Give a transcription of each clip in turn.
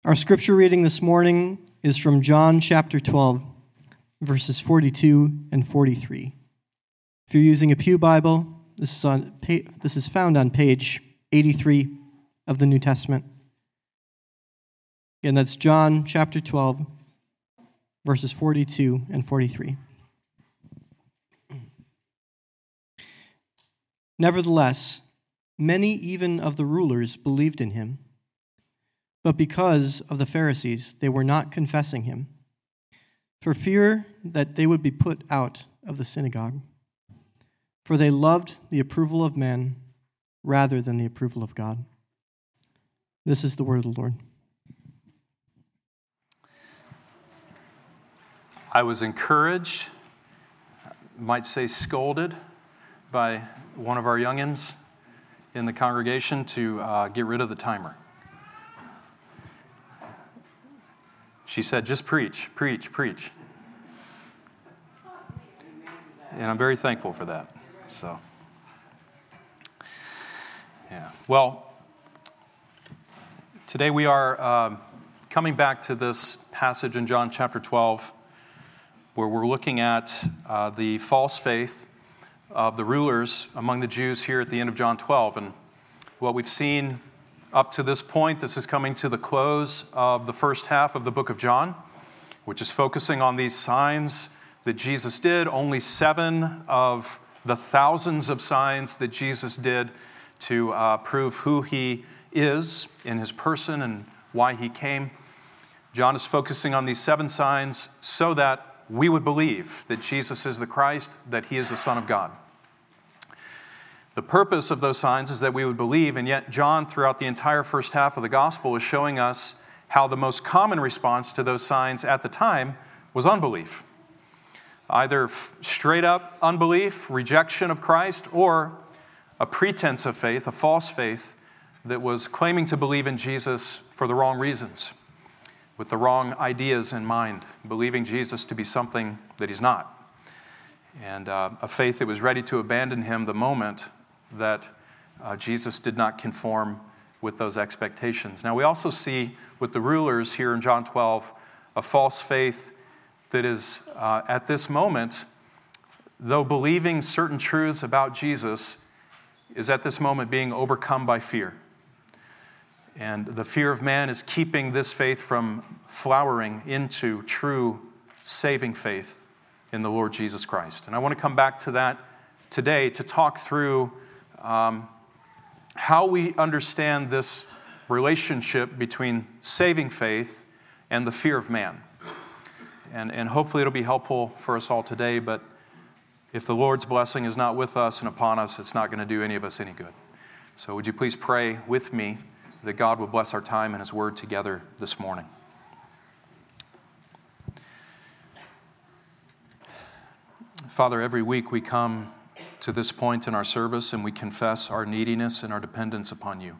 Our scripture reading this morning is from John chapter 12, verses 42 and 43. If you're using a Pew Bible, this is found on page 83 of the New Testament. Again, that's John chapter 12, verses 42 and 43. Nevertheless, many even of the rulers believed in him, but because of the Pharisees, they were not confessing him, for fear that they would be put out of the synagogue. For they loved the approval of men rather than the approval of God. This is the word of the Lord. I was encouraged, might say scolded, by one of our youngins in the congregation to get rid of the timer. She said, just preach, preach, preach. And I'm very thankful for that. So, yeah. Well, today we are coming back to this passage in John chapter 12, where we're looking at the false faith of the rulers among the Jews here at the end of John 12. And what we've seen up to this point, this is coming to the close of the first half of the book of John, which is focusing on these signs that Jesus did. Only 7 of the thousands of signs that Jesus did to prove who he is in his person and why he came. John is focusing on these 7 signs so that we would believe that Jesus is the Christ, that he is the Son of God. The purpose of those signs is that we would believe, and yet John, throughout the entire first half of the gospel, is showing us how the most common response to those signs at the time was unbelief. Either straight up unbelief, rejection of Christ, or a pretense of faith, a false faith, that was claiming to believe in Jesus for the wrong reasons, with the wrong ideas in mind, believing Jesus to be something that he's not. And a faith that was ready to abandon him the moment that Jesus did not conform with those expectations. Now we also see with the rulers here in John 12 a false faith that is at this moment, though believing certain truths about Jesus, is at this moment being overcome by fear. And the fear of man is keeping this faith from flowering into true saving faith in the Lord Jesus Christ. And I want to come back to that today to talk through how we understand this relationship between saving faith and the fear of man. And hopefully it'll be helpful for us all today, but if the Lord's blessing is not with us and upon us, it's not going to do any of us any good. So would you please pray with me that God will bless our time and his word together this morning. Father, every week we come to this point in our service and we confess our neediness and our dependence upon you.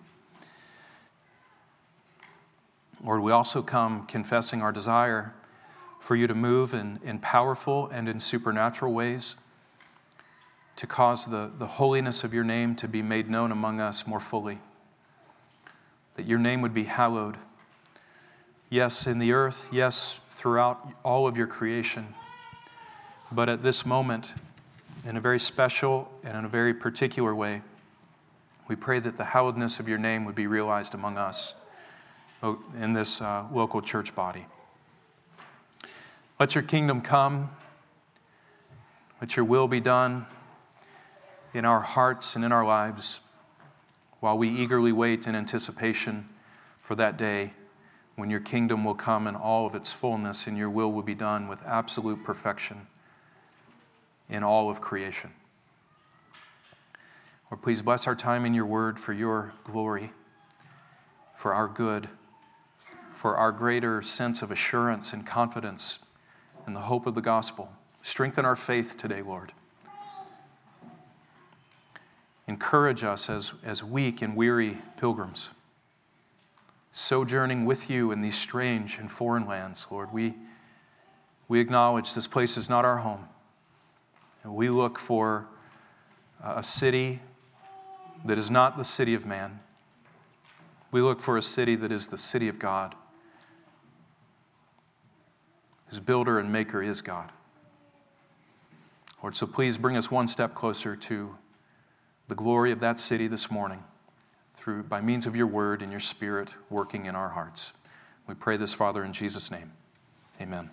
Lord, we also come confessing our desire for you to move in powerful and in supernatural ways to cause the holiness of your name to be made known among us more fully. That your name would be hallowed, yes, in the earth, yes, throughout all of your creation. But at this moment, in a very special and in a very particular way, we pray that the hallowedness of your name would be realized among us in this local church body. Let your kingdom come. Let your will be done in our hearts and in our lives, while we eagerly wait in anticipation for that day when your kingdom will come in all of its fullness and your will be done with absolute perfection in all of creation. Lord, please bless our time in your word for your glory, for our good, for our greater sense of assurance and confidence in the hope of the gospel. Strengthen our faith today, Lord. Encourage us as weak and weary pilgrims, sojourning with you in these strange and foreign lands, Lord. We acknowledge this place is not our home. And we look for a city that is not the city of man. We look for a city that is the city of God, whose builder and maker is God. Lord, so please bring us one step closer to the glory of that city this morning by means of your word and your Spirit working in our hearts. We pray this, Father, in Jesus' name. Amen.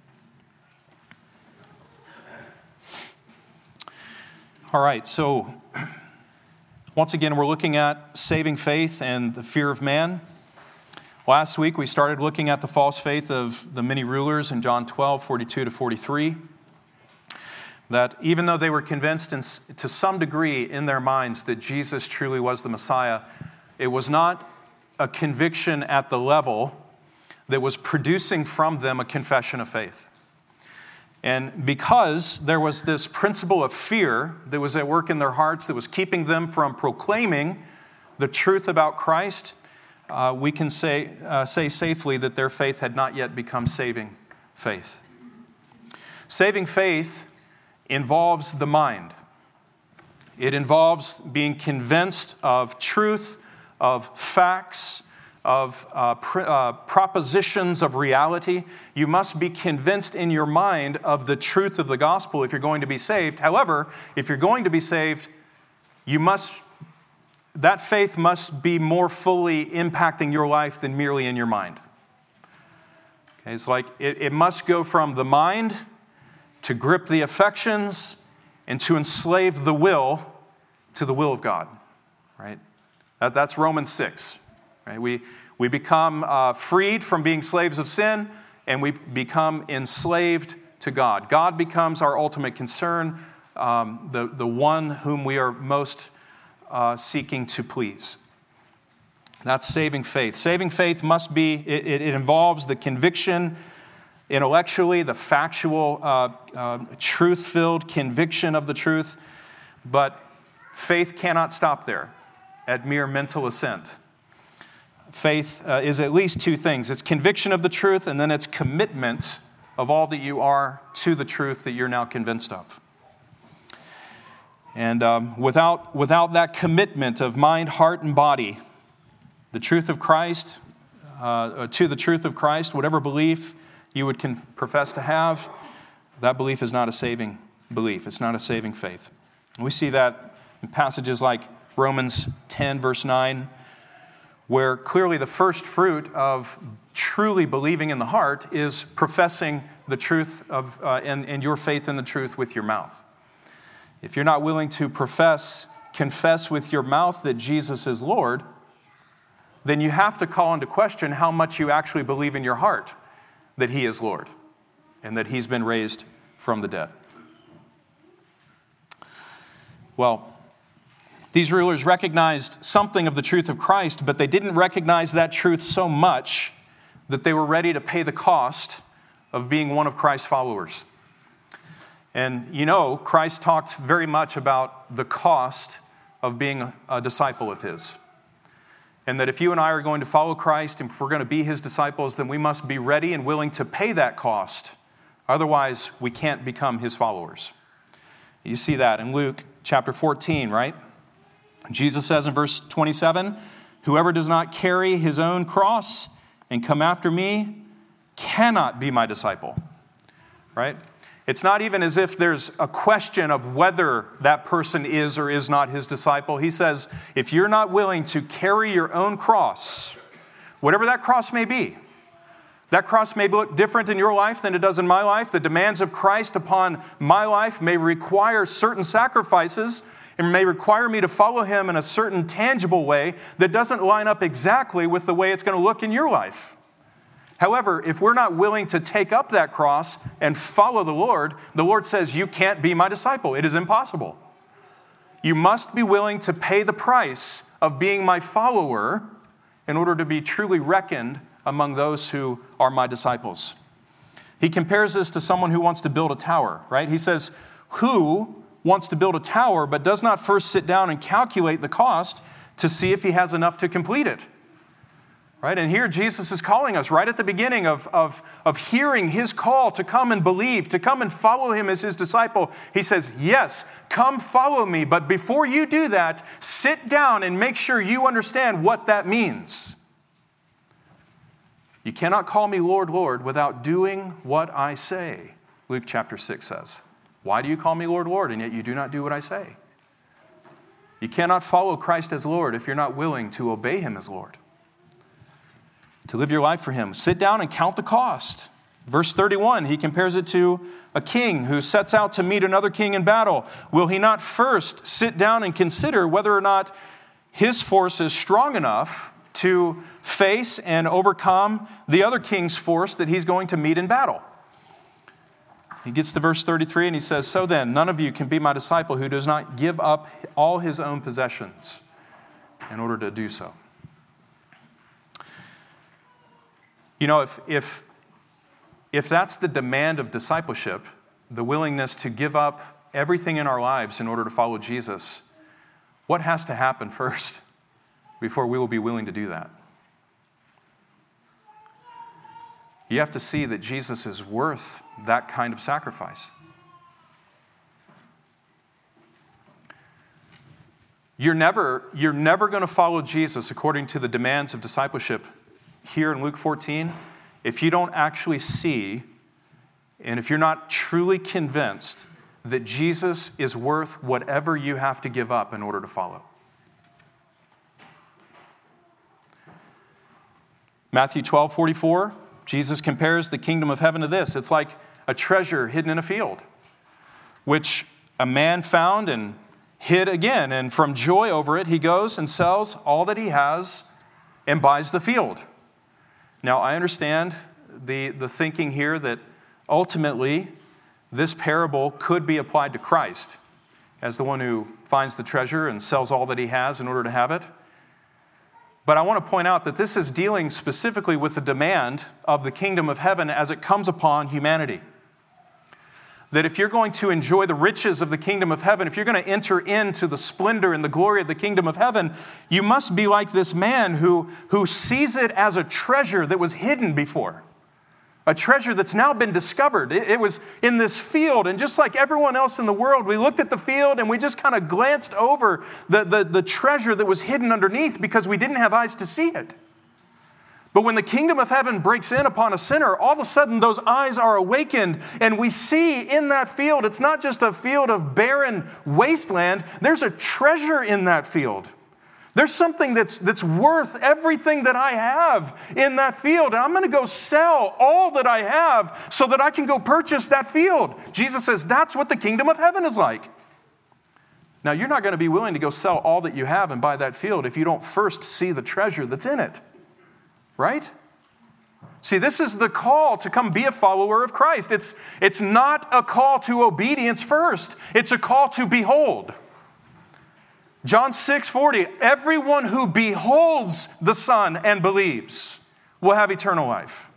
All right, so once again, we're looking at saving faith and the fear of man. Last week, we started looking at the false faith of the many rulers in John 12, 42 to 43. That even though they were convinced to some degree in their minds that Jesus truly was the Messiah, it was not a conviction at the level that was producing from them a confession of faith. And because there was this principle of fear that was at work in their hearts that was keeping them from proclaiming the truth about Christ, we can say safely that their faith had not yet become saving faith. Saving faith involves the mind. It involves being convinced of truth, of facts, of propositions of reality. You must be convinced in your mind of the truth of the gospel if you're going to be saved. However, if you're going to be saved, that faith must be more fully impacting your life than merely in your mind. Okay, it's like it must go from the mind to grip the affections and to enslave the will to the will of God, right? That's Romans 6, right? We become freed from being slaves of sin, and we become enslaved to God. God becomes our ultimate concern, the one whom we are most seeking to please. That's saving faith. Saving faith must be, it involves the conviction intellectually, the factual, truth-filled conviction of the truth, but faith cannot stop there at mere mental assent. Faith is at least two things. It's conviction of the truth, and then it's commitment of all that you are to the truth that you're now convinced of. And without that commitment of mind, heart, and body, the truth of Christ, to the truth of Christ, whatever belief you would profess to have, that belief is not a saving belief. It's not a saving faith. And we see that in passages like Romans 10, verse 9, where clearly the first fruit of truly believing in the heart is professing the truth of and your faith in the truth with your mouth. If you're not willing to confess with your mouth that Jesus is Lord, then you have to call into question how much you actually believe in your heart that He is Lord and that He's been raised from the dead. Well, these rulers recognized something of the truth of Christ, but they didn't recognize that truth so much that they were ready to pay the cost of being one of Christ's followers. And you know, Christ talked very much about the cost of being a disciple of His. And that if you and I are going to follow Christ and if we're going to be His disciples, then we must be ready and willing to pay that cost. Otherwise, we can't become His followers. You see that in Luke chapter 14, right? Jesus says in verse 27, "Whoever does not carry his own cross and come after me cannot be my disciple." Right? It's not even as if there's a question of whether that person is or is not His disciple. He says, if you're not willing to carry your own cross, whatever that cross may be, that cross may look different in your life than it does in my life. The demands of Christ upon my life may require certain sacrifices and may require me to follow Him in a certain tangible way that doesn't line up exactly with the way it's going to look in your life. However, if we're not willing to take up that cross and follow the Lord says, you can't be my disciple. It is impossible. You must be willing to pay the price of being my follower in order to be truly reckoned among those who are my disciples. He compares this to someone who wants to build a tower, right? He says, who wants to build a tower but does not first sit down and calculate the cost to see if he has enough to complete it? Right? And here Jesus is calling us right at the beginning of hearing His call to come and believe, to come and follow Him as His disciple. He says, yes, come follow me. But before you do that, sit down and make sure you understand what that means. You cannot call me Lord, Lord without doing what I say, Luke chapter 6 says. Why do you call me Lord, Lord, and yet you do not do what I say? You cannot follow Christ as Lord if you're not willing to obey him as Lord, to live your life for him. Sit down and count the cost. Verse 31, he compares it to a king who sets out to meet another king in battle. Will he not first sit down and consider whether or not his force is strong enough to face and overcome the other king's force that he's going to meet in battle? He gets to verse 33 and he says, so then, none of you can be my disciple who does not give up all his own possessions in order to do so. You know, if that's the demand of discipleship, the willingness to give up everything in our lives in order to follow Jesus, what has to happen first before we will be willing to do that? You have to see that Jesus is worth that kind of sacrifice. You're never going to follow Jesus according to the demands of discipleship here in Luke 14 if you don't actually see, and if you're not truly convinced that Jesus is worth whatever you have to give up in order to follow. Matthew 12:44, Jesus compares the kingdom of heaven to this. It's like a treasure hidden in a field, which a man found and hid again. And from joy over it, he goes and sells all that he has and buys the field. Now, I understand the thinking here that ultimately this parable could be applied to Christ as the one who finds the treasure and sells all that he has in order to have it. But I want to point out that this is dealing specifically with the demand of the kingdom of heaven as it comes upon humanity. That if you're going to enjoy the riches of the kingdom of heaven, if you're going to enter into the splendor and the glory of the kingdom of heaven, you must be like this man who sees it as a treasure that was hidden before. A treasure that's now been discovered. It was in this field, and just like everyone else in the world, we looked at the field and we just kind of glanced over the treasure that was hidden underneath because we didn't have eyes to see it. But when the kingdom of heaven breaks in upon a sinner, all of a sudden those eyes are awakened, and we see in that field, it's not just a field of barren wasteland, there's a treasure in that field. There's something that's worth everything that I have in that field, and I'm going to go sell all that I have so that I can go purchase that field. Jesus says that's what the kingdom of heaven is like. Now, you're not going to be willing to go sell all that you have and buy that field if you don't first see the treasure that's in it. Right? See, this is the call to come be a follower of Christ. It's not a call to obedience first. It's a call to behold. John 6:40, everyone who beholds the Son and believes will have eternal life.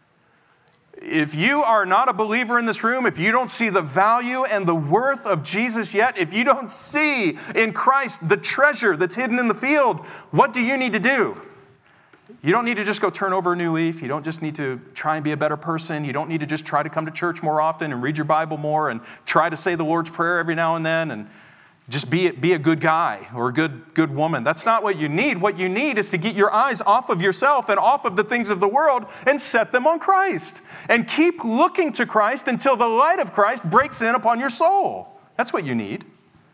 If you are not a believer in this room, if you don't see the value and the worth of Jesus yet, if you don't see in Christ the treasure that's hidden in the field, what do you need to do? You don't need to just go turn over a new leaf. You don't just need to try and be a better person. You don't need to just try to come to church more often and read your Bible more and try to say the Lord's Prayer every now and then and just be a good guy or a good woman. That's not what you need. What you need is to get your eyes off of yourself and off of the things of the world and set them on Christ. And keep looking to Christ until the light of Christ breaks in upon your soul. That's what you need.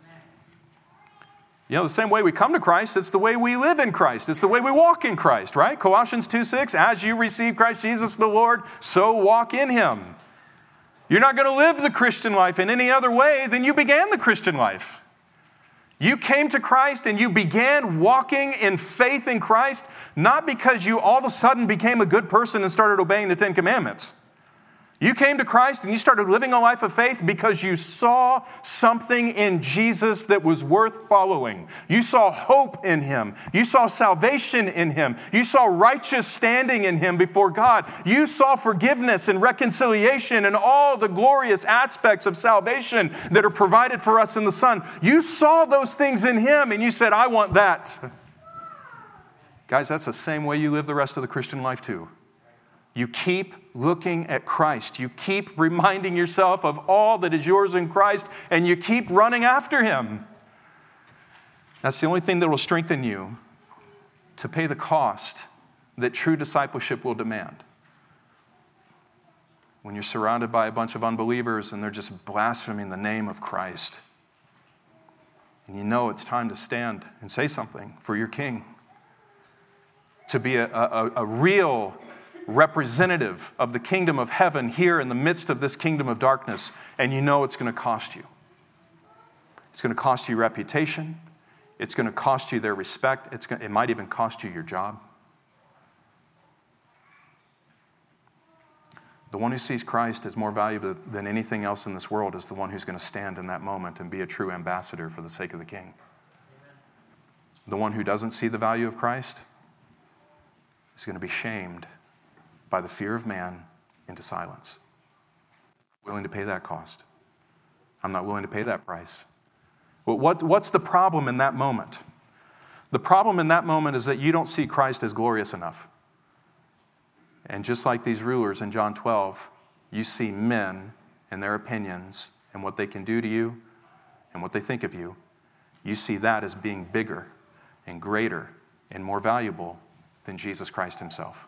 You know, the same way we come to Christ, it's the way we live in Christ. It's the way we walk in Christ, right? Colossians 2:6, as you receive Christ Jesus the Lord, so walk in Him. You're not going to live the Christian life in any other way than you began the Christian life. You came to Christ and you began walking in faith in Christ, not because you all of a sudden became a good person and started obeying the Ten Commandments. You came to Christ and you started living a life of faith because you saw something in Jesus that was worth following. You saw hope in Him. You saw salvation in Him. You saw righteous standing in Him before God. You saw forgiveness and reconciliation and all the glorious aspects of salvation that are provided for us in the Son. You saw those things in Him and you said, I want that. Guys, that's the same way you live the rest of the Christian life too. You keep looking at Christ. You keep reminding yourself of all that is yours in Christ, and you keep running after Him. That's the only thing that will strengthen you to pay the cost that true discipleship will demand. When you're surrounded by a bunch of unbelievers and they're just blaspheming the name of Christ, and you know it's time to stand and say something for your King, to be a real representative of the kingdom of heaven here in the midst of this kingdom of darkness, and you know it's going to cost you. It's going to cost you reputation. It's going to cost you their respect. It might even cost you your job. The one who sees Christ as more valuable than anything else in this world is the one who's going to stand in that moment and be a true ambassador for the sake of the King. The one who doesn't see the value of Christ is going to be shamed by the fear of man into silence. Willing to pay that cost. I'm not willing to pay that price. Well, what's the problem in that moment? The problem in that moment is that you don't see Christ as glorious enough. And just like these rulers in John 12, you see men and their opinions and what they can do to you and what they think of you. You see that as being bigger and greater and more valuable than Jesus Christ himself.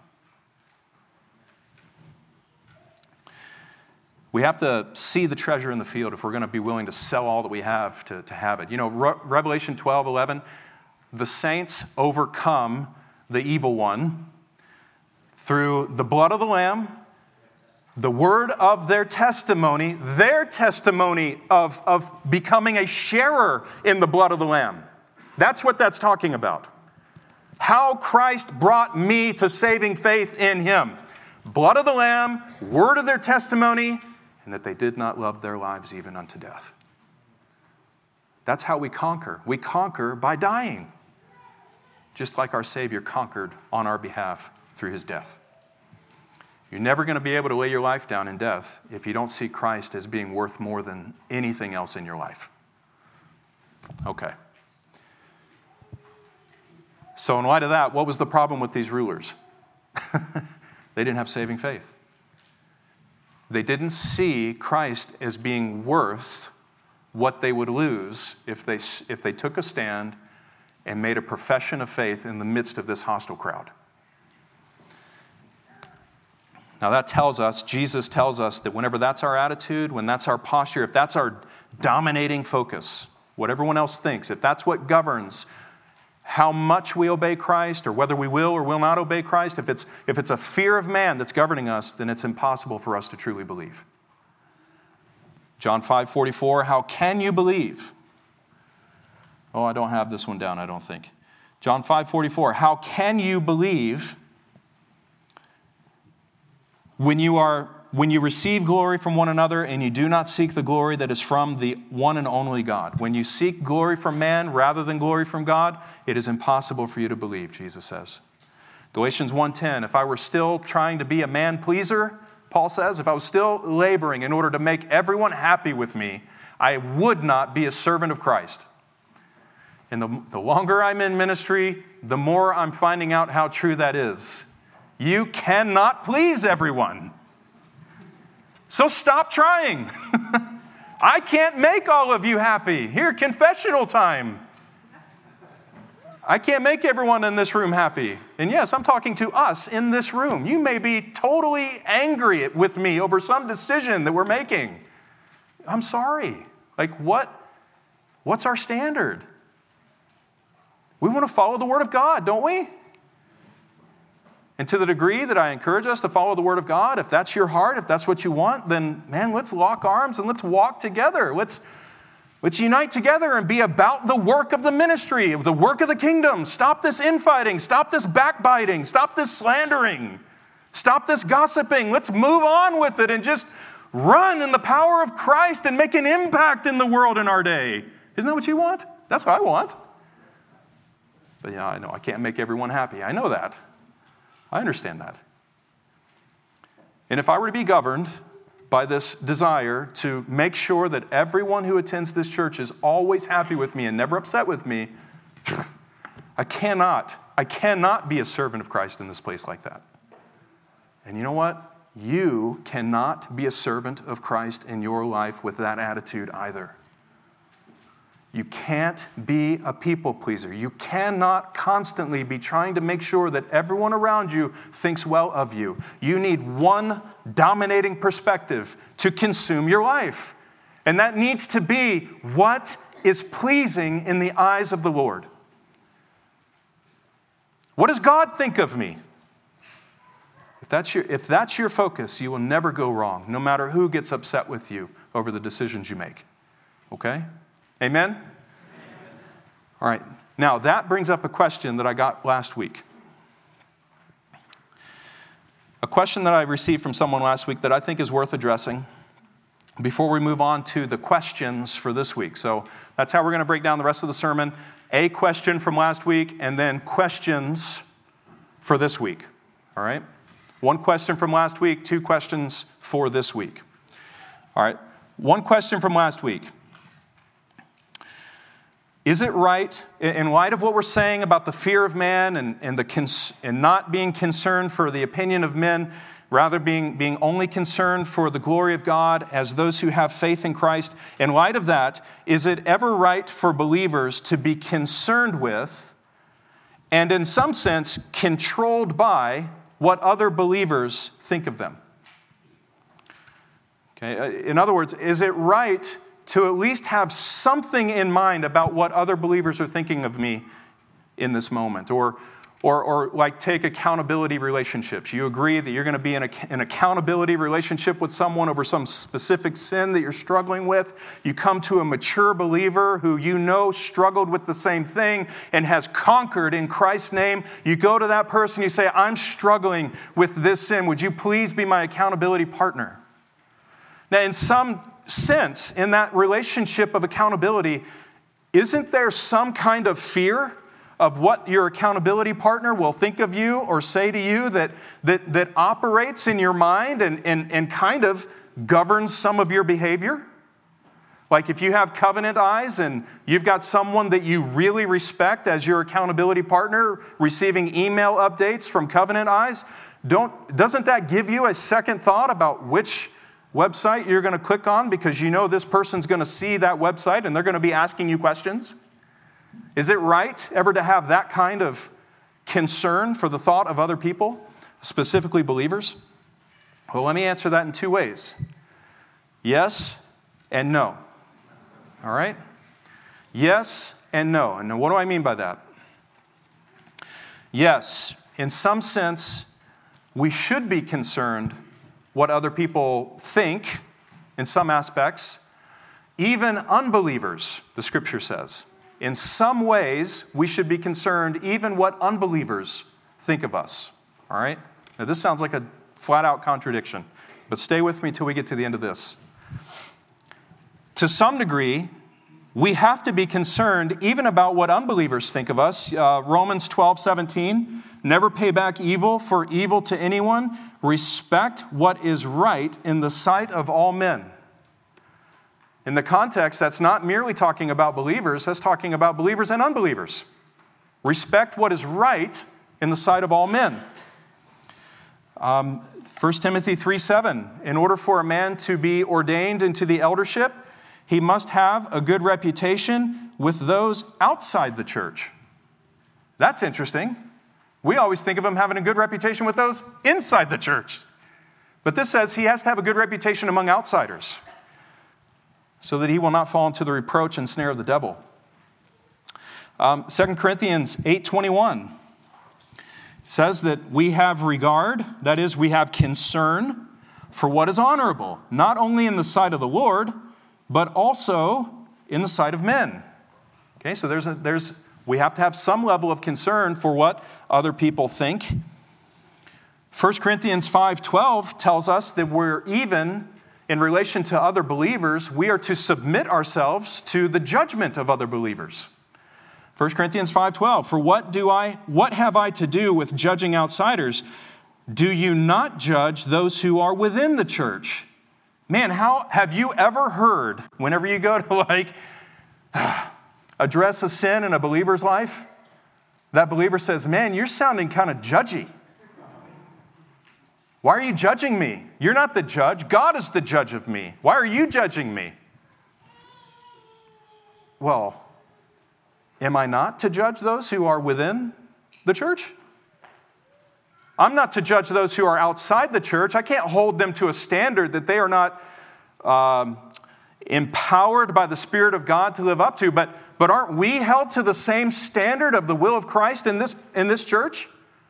We have to see the treasure in the field if we're going to be willing to sell all that we have to have it. You know, Revelation 12:11, the saints overcome the evil one through the blood of the Lamb, the word of their testimony of becoming a sharer in the blood of the Lamb. That's what that's talking about. How Christ brought me to saving faith in him. Blood of the Lamb, word of their testimony, and that they did not love their lives even unto death. That's how we conquer. We conquer by dying, just like our Savior conquered on our behalf through his death. You're never going to be able to lay your life down in death if you don't see Christ as being worth more than anything else in your life. Okay. So in light of that, what was the problem with these rulers? They didn't have saving faith. They didn't see Christ as being worth what they would lose if they took a stand and made a profession of faith in the midst of this hostile crowd. Now that tells us, Jesus tells us that whenever that's our attitude, when that's our posture, if that's our dominating focus, what everyone else thinks, if that's what governs how much we obey Christ or whether we will or will not obey Christ, if it's a fear of man that's governing us, then it's impossible for us to truly believe. John 5:44, how can you believe? Oh, I don't have this one down, I don't think. John 5:44, how can you believe when you receive glory from one another and you do not seek the glory that is from the one and only God? When you seek glory from man rather than glory from God, it is impossible for you to believe, Jesus says. Galatians 1:10, if I were still trying to be a man pleaser, Paul says, if I was still laboring in order to make everyone happy with me, I would not be a servant of Christ. And the longer I'm in ministry, the more I'm finding out how true that is. You cannot please everyone. So stop trying. I can't make all of you happy. Here, confessional time. I can't make everyone in this room happy. And yes, I'm talking to us in this room. You may be totally angry with me over some decision that we're making. I'm sorry. Like what's our standard? We want to follow the Word of God, don't we? And to the degree that I encourage us to follow the Word of God, if that's your heart, if that's what you want, then, man, let's lock arms and let's walk together. Let's unite together and be about the work of the ministry, the work of the kingdom. Stop this infighting. Stop this backbiting. Stop this slandering. Stop this gossiping. Let's move on with it and just run in the power of Christ and make an impact in the world in our day. Isn't that what you want? That's what I want. But yeah, I know I can't make everyone happy. I know that. I understand that. And if I were to be governed by this desire to make sure that everyone who attends this church is always happy with me and never upset with me, I cannot be a servant of Christ in this place like that. And you know what? You cannot be a servant of Christ in your life with that attitude either. You can't be a people pleaser. You cannot constantly be trying to make sure that everyone around you thinks well of you. You need one dominating perspective to consume your life. And that needs to be what is pleasing in the eyes of the Lord. What does God think of me? If that's your focus, you will never go wrong, no matter who gets upset with you over the decisions you make. Okay? Amen? All right. Now, that brings up a question that I got last week. A question that I received from someone last week that I think is worth addressing before we move on to the questions for this week. So that's how we're going to break down the rest of the sermon. A question from last week, and then questions for this week. All right? One question from last week, two questions for this week. All right. One question from last week. Is it right, in light of what we're saying about the fear of man and not being concerned for the opinion of men, rather being only concerned for the glory of God as those who have faith in Christ, in light of that, is it ever right for believers to be concerned with and in some sense controlled by what other believers think of them? Okay. In other words, is it right to at least have something in mind about what other believers are thinking of me in this moment? Or like take accountability relationships. You agree that you're going to be in an accountability relationship with someone over some specific sin that you're struggling with. You come to a mature believer who you know struggled with the same thing and has conquered in Christ's name. You go to that person, you say, I'm struggling with this sin. Would you please be my accountability partner? Now, in some sense, in that relationship of accountability, isn't there some kind of fear of what your accountability partner will think of you or say to you that operates in your mind and kind of governs some of your behavior? Like if you have covenant eyes and you've got someone that you really respect as your accountability partner receiving email updates from covenant eyes, doesn't that give you a second thought about which website you're going to click on because you know this person's going to see that website and they're going to be asking you questions? Is it right ever to have that kind of concern for the thought of other people, specifically believers? Well, let me answer that in two ways. Yes and no. All right? Yes and no. And what do I mean by that? Yes, in some sense, we should be concerned what other people think in some aspects. Even unbelievers, the Scripture says. In some ways, we should be concerned even what unbelievers think of us. All right? Now, this sounds like a flat-out contradiction, but stay with me till we get to the end of this. To some degree, we have to be concerned even about what unbelievers think of us. Romans 12:17, never pay back evil for evil to anyone. Respect what is right in the sight of all men. In the context, that's not merely talking about believers, that's talking about believers and unbelievers. Respect what is right in the sight of all men. 1 Timothy 3:7, in order for a man to be ordained into the eldership, he must have a good reputation with those outside the church. That's interesting. We always think of him having a good reputation with those inside the church. But this says he has to have a good reputation among outsiders, so that he will not fall into the reproach and snare of the devil. 2 Corinthians 8:21 says that we have regard, that is, we have concern for what is honorable, not only in the sight of the Lord, but also in the sight of men. Okay, so we have to have some level of concern for what other people think. 1 Corinthians 5:12 tells us that we're even in relation to other believers, we are to submit ourselves to the judgment of other believers. 1 Corinthians 5:12, for what have I to do with judging outsiders? Do you not judge those who are within the church? Man, how have you ever heard, whenever you go to address a sin in a believer's life, that believer says, man, you're sounding kind of judgy. Why are you judging me? You're not the judge. God is the judge of me. Why are you judging me? Well, am I not to judge those who are within the church? I'm not to judge those who are outside the church. I can't hold them to a standard that they are not empowered by the Spirit of God to live up to. But aren't we held to the same standard of the will of Christ in this church?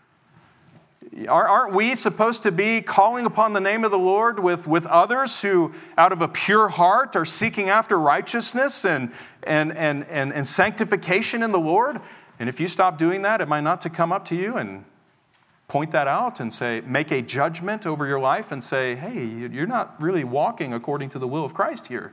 Aren't we supposed to be calling upon the name of the Lord with others who, out of a pure heart, are seeking after righteousness and sanctification in the Lord? And if you stop doing that, am I not to come up to you and point that out and say, make a judgment over your life and say, hey, you're not really walking according to the will of Christ here?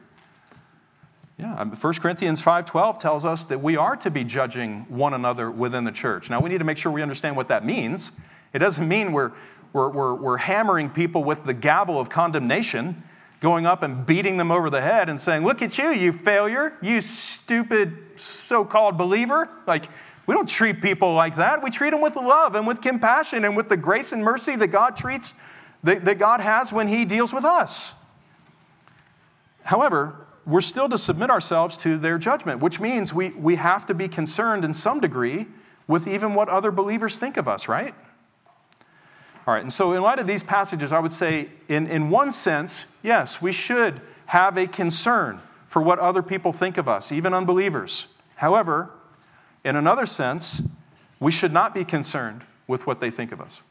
Yeah, 1 Corinthians 5:12 tells us that we are to be judging one another within the church. Now, we need to make sure we understand what that means. It doesn't mean we're hammering people with the gavel of condemnation, going up and beating them over the head and saying, look at you, you failure, you stupid so-called believer. Like, we don't treat people like that. We treat them with love and with compassion and with the grace and mercy that that God has when He deals with us. However, we're still to submit ourselves to their judgment, which means we have to be concerned in some degree with even what other believers think of us, right? All right, and so in light of these passages, I would say, in one sense, yes, we should have a concern for what other people think of us, even unbelievers. However, in another sense, we should not be concerned with what they think of us.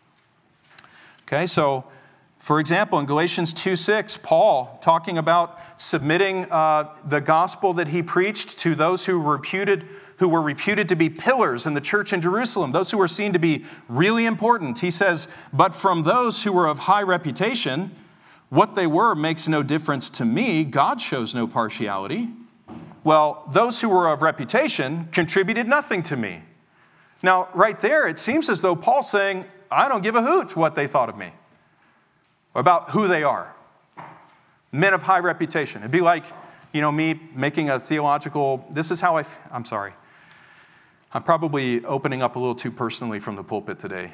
Okay, so, for example, in Galatians 2:6, Paul, talking about submitting the gospel that he preached to those who were reputed to be pillars in the church in Jerusalem, those who were seen to be really important. He says, but from those who were of high reputation, what they were makes no difference to me. God shows no partiality. Well, those who were of reputation contributed nothing to me. Now, right there, it seems as though Paul's saying, I don't give a hoot what they thought of me, about who they are. Men of high reputation. It'd be like, me making a theological, this is how I'm sorry. I'm probably opening up a little too personally from the pulpit today.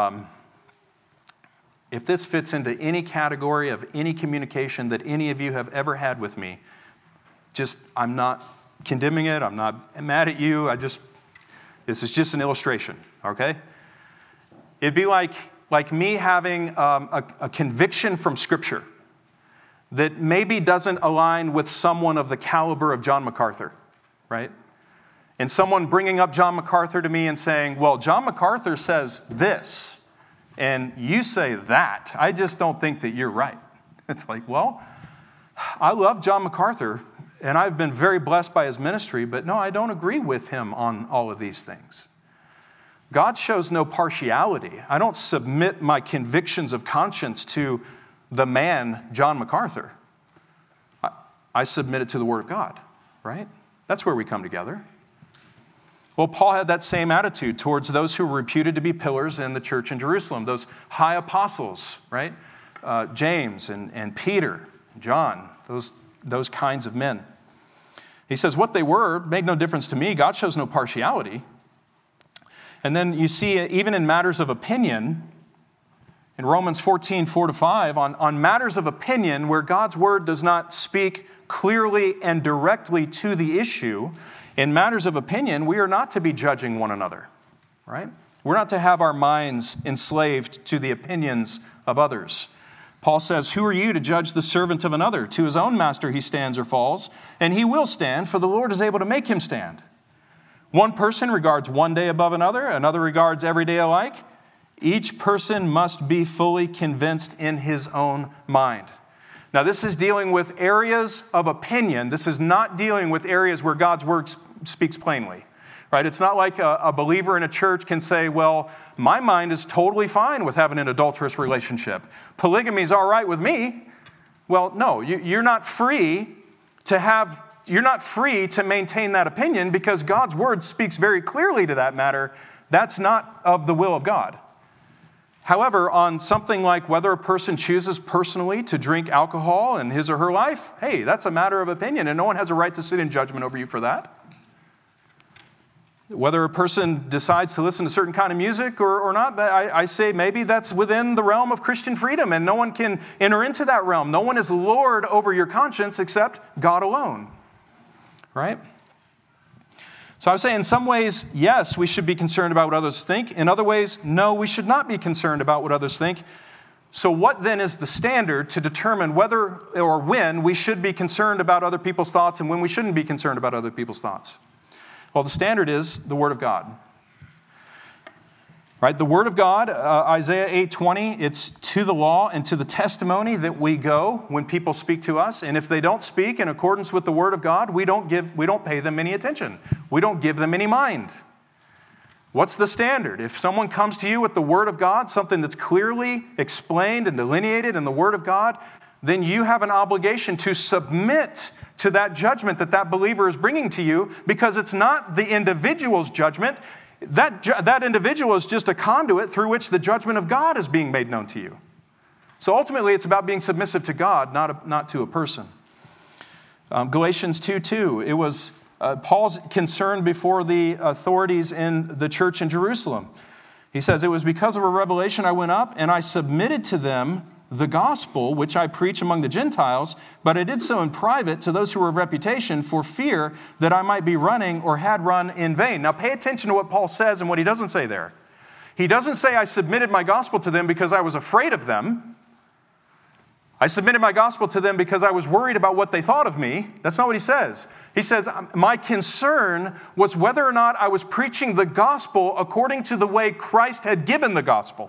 If this fits into any category of any communication that any of you have ever had with me, I'm not condemning it. I'm not mad at you. This is just an illustration, okay? It'd be like me having a conviction from Scripture that maybe doesn't align with someone of the caliber of John MacArthur, right? And someone bringing up John MacArthur to me and saying, well, John MacArthur says this, and you say that. I just don't think that you're right. It's like, well, I love John MacArthur, and I've been very blessed by his ministry, but no, I don't agree with him on all of these things. God shows no partiality. I don't submit my convictions of conscience to the man, John MacArthur. I submit it to the Word of God, right? That's where we come together. Well, Paul had that same attitude towards those who were reputed to be pillars in the church in Jerusalem, those high apostles, right? James and Peter, John, those kinds of men. He says, what they were made no difference to me. God shows no partiality. And then you see, even in matters of opinion, in Romans 14, 4-5, on matters of opinion where God's word does not speak clearly and directly to the issue, in matters of opinion, we are not to be judging one another, right? We're not to have our minds enslaved to the opinions of others. Paul says, who are you to judge the servant of another? To his own master he stands or falls, and he will stand, for the Lord is able to make him stand. One person regards one day above another, another regards every day alike. Each person must be fully convinced in his own mind. Now, this is dealing with areas of opinion. This is not dealing with areas where God's word speaks plainly, right? It's not like a believer in a church can say, well, my mind is totally fine with having an adulterous relationship. Polygamy is all right with me. Well, no, you're not free to maintain that opinion because God's word speaks very clearly to that matter. That's not of the will of God. However, on something like whether a person chooses personally to drink alcohol in his or her life, hey, that's a matter of opinion, and no one has a right to sit in judgment over you for that. Whether a person decides to listen to certain kind of music or not, I say maybe that's within the realm of Christian freedom, and no one can enter into that realm. No one is Lord over your conscience except God alone, right? So I would say in some ways, yes, we should be concerned about what others think. In other ways, no, we should not be concerned about what others think. So what then is the standard to determine whether or when we should be concerned about other people's thoughts and when we shouldn't be concerned about other people's thoughts? Well, the standard is the Word of God. Right? The Word of God, Isaiah 8:20, it's to the law and to the testimony that we go when people speak to us. And if they don't speak in accordance with the Word of God, we don't pay them any attention. We don't give them any mind. What's the standard? If someone comes to you with the Word of God, something that's clearly explained and delineated in the Word of God, then you have an obligation to submit to that judgment that believer is bringing to you, because it's not the individual's judgment. That individual is just a conduit through which the judgment of God is being made known to you. So ultimately, it's about being submissive to God, not to a person. Galatians 2:2, it was Paul's concern before the authorities in the church in Jerusalem. He says, "It was because of a revelation I went up, and I submitted to them the gospel which I preach among the Gentiles, but I did so in private to those who were of reputation, for fear that I might be running or had run in vain." Now pay attention to what Paul says and what he doesn't say there. He doesn't say, "I submitted my gospel to them because I was afraid of them. I submitted my gospel to them because I was worried about what they thought of me." That's not what he says. He says, "My concern was whether or not I was preaching the gospel according to the way Christ had given the gospel."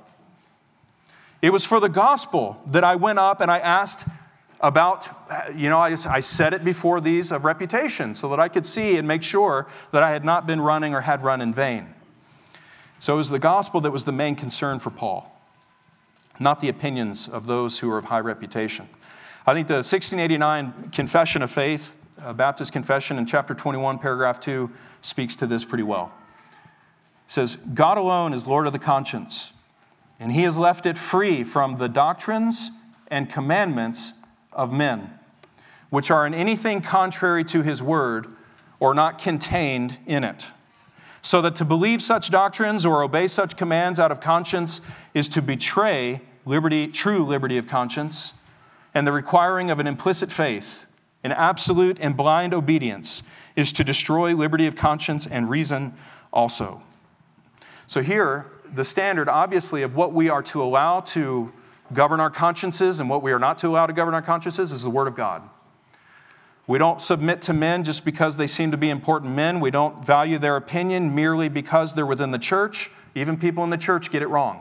It was for the gospel that I went up and I asked about, I set it before these of reputation so that I could see and make sure that I had not been running or had run in vain. So it was the gospel that was the main concern for Paul, not the opinions of those who are of high reputation. I think the 1689 Confession of Faith, Baptist Confession in chapter 21, paragraph 2, speaks to this pretty well. It says, "God alone is Lord of the conscience, and He has left it free from the doctrines and commandments of men, which are in anything contrary to His word or not contained in it. So that to believe such doctrines or obey such commands out of conscience is to betray true liberty of conscience, and the requiring of an implicit faith, an absolute and blind obedience, is to destroy liberty of conscience and reason also." So here, the standard, obviously, of what we are to allow to govern our consciences and what we are not to allow to govern our consciences is the Word of God. We don't submit to men just because they seem to be important men. We don't value their opinion merely because they're within the church. Even people in the church get it wrong.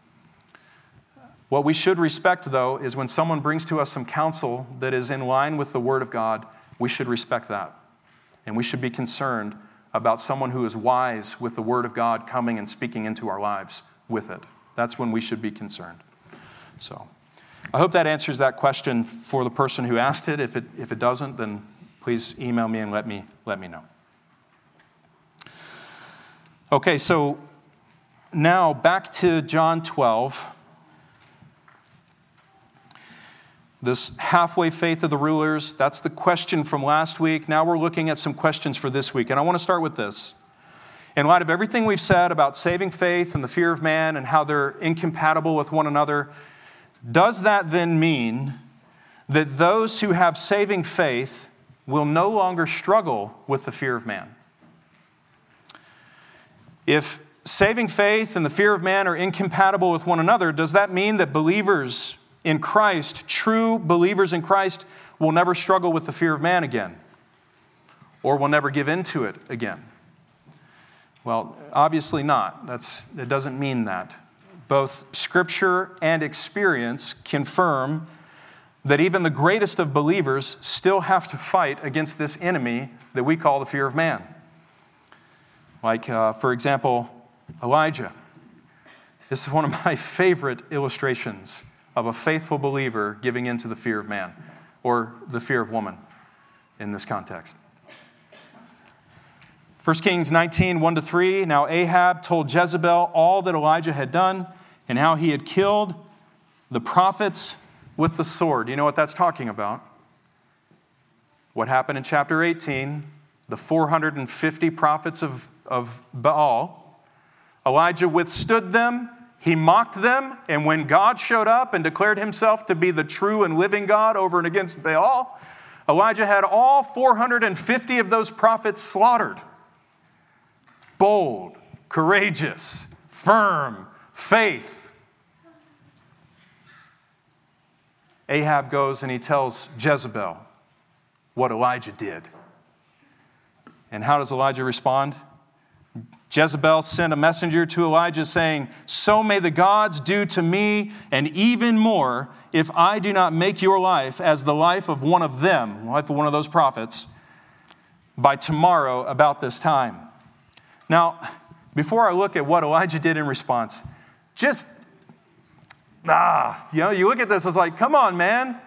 What we should respect, though, is when someone brings to us some counsel that is in line with the Word of God, we should respect that. And we should be concerned about someone who is wise with the Word of God coming and speaking into our lives with it. That's when we should be concerned. So I hope that answers that question for the person who asked it. If it doesn't, then please email me and let me know. Okay, so now back to John 12. This halfway faith of the rulers, that's the question from last week. Now we're looking at some questions for this week. And I want to start with this. In light of everything we've said about saving faith and the fear of man and how they're incompatible with one another, does that then mean that those who have saving faith will no longer struggle with the fear of man? If saving faith and the fear of man are incompatible with one another, does that mean that believers in Christ, true believers in Christ, will never struggle with the fear of man again? Or will never give in to it again? Well, obviously not. It doesn't mean that. Both Scripture and experience confirm that even the greatest of believers still have to fight against this enemy that we call the fear of man. Like, for example, Elijah. This is one of my favorite illustrations of a faithful believer giving in to the fear of man, or the fear of woman in this context. 1 Kings 19, 1-3, "Now Ahab told Jezebel all that Elijah had done and how he had killed the prophets with the sword." You know what that's talking about? What happened in chapter 18, the 450 prophets of Baal. Elijah withstood them. He mocked them, and when God showed up and declared himself to be the true and living God over and against Baal, Elijah had all 450 of those prophets slaughtered. bold, courageous, firm, faith. Ahab goes and he tells Jezebel what Elijah did. And how does Elijah respond? Jezebel sent a messenger to Elijah saying, "So may the gods do to me, and even more, if I do not make your life as the life of one of them," the life of one of those prophets, "by tomorrow about this time." Now, before I look at what Elijah did in response, you look at this, it's like, come on, man.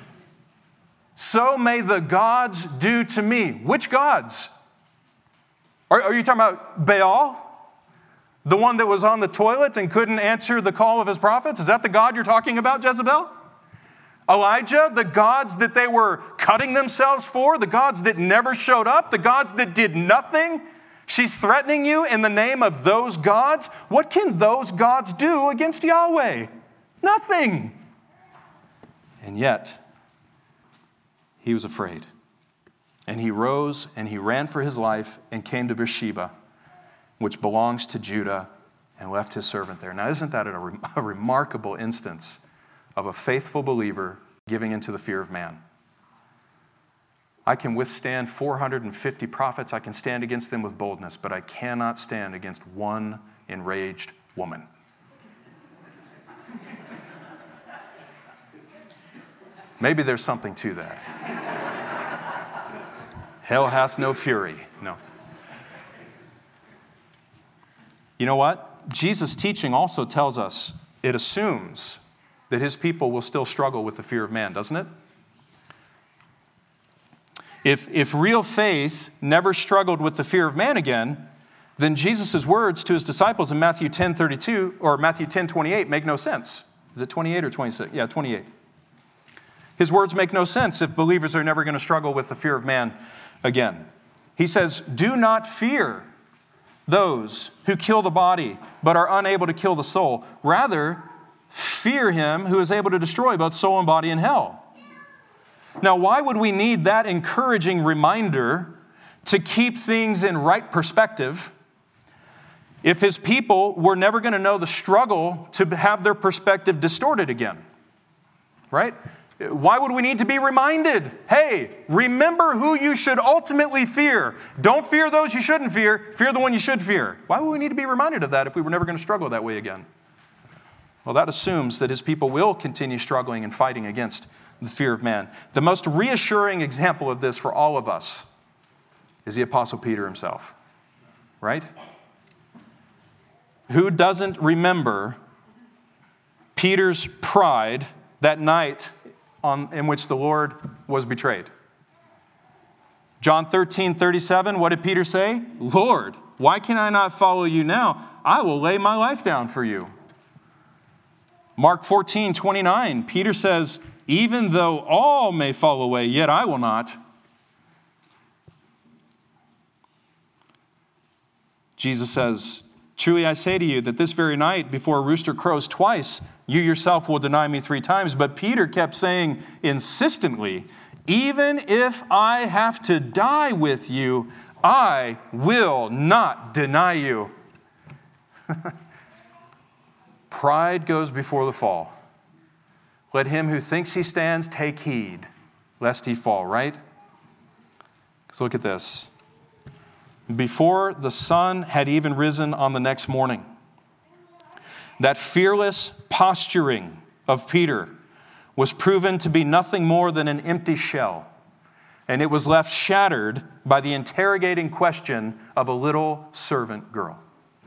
So may the gods do to me. Which gods? Are you talking about Baal? The one that was on the toilet and couldn't answer the call of his prophets? Is that the God you're talking about, Jezebel? Elijah, the gods that they were cutting themselves for, the gods that never showed up, the gods that did nothing? She's threatening you in the name of those gods? What can those gods do against Yahweh? Nothing. And yet, he was afraid. And he rose and he ran for his life and came to Beersheba, which belongs to Judah, and left his servant there. Now, isn't that a remarkable instance of a faithful believer giving into the fear of man? I can withstand 450 prophets. I can stand against them with boldness, but I cannot stand against one enraged woman. Maybe there's something to that. Hell hath no fury. No. You know what? Jesus' teaching also tells us, it assumes that his people will still struggle with the fear of man, doesn't it? If real faith never struggled with the fear of man again, then Jesus' words to his disciples in Matthew 10:32 or Matthew 10:28 make no sense. Is it 28 or 26? Yeah, 28. His words make no sense if believers are never going to struggle with the fear of man again. He says, "Do not fear those who kill the body, but are unable to kill the soul. Rather, fear him who is able to destroy both soul and body in hell." Now, why would we need that encouraging reminder to keep things in right perspective if his people were never going to know the struggle to have their perspective distorted again? Right? Why would we need to be reminded? Hey, remember who you should ultimately fear. Don't fear those you shouldn't fear. Fear the one you should fear. Why would we need to be reminded of that if we were never going to struggle that way again? Well, that assumes that his people will continue struggling and fighting against the fear of man. The most reassuring example of this for all of us is the Apostle Peter himself. Right? Who doesn't remember Peter's pride that night in which the Lord was betrayed? John 13:37, what did Peter say? "Lord, why can I not follow you now? I will lay my life down for you." Mark 14:29, Peter says, "Even though all may fall away, yet I will not." Jesus says, "Truly I say to you that this very night, before a rooster crows twice, you yourself will deny me 3 times. But Peter kept saying insistently, "Even if I have to die with you, I will not deny you." Pride goes before the fall. Let him who thinks he stands take heed, lest he fall, right? Let's look at this. Before the sun had even risen on the next morning, that fearless posturing of Peter was proven to be nothing more than an empty shell, and it was left shattered by the interrogating question of a little servant girl.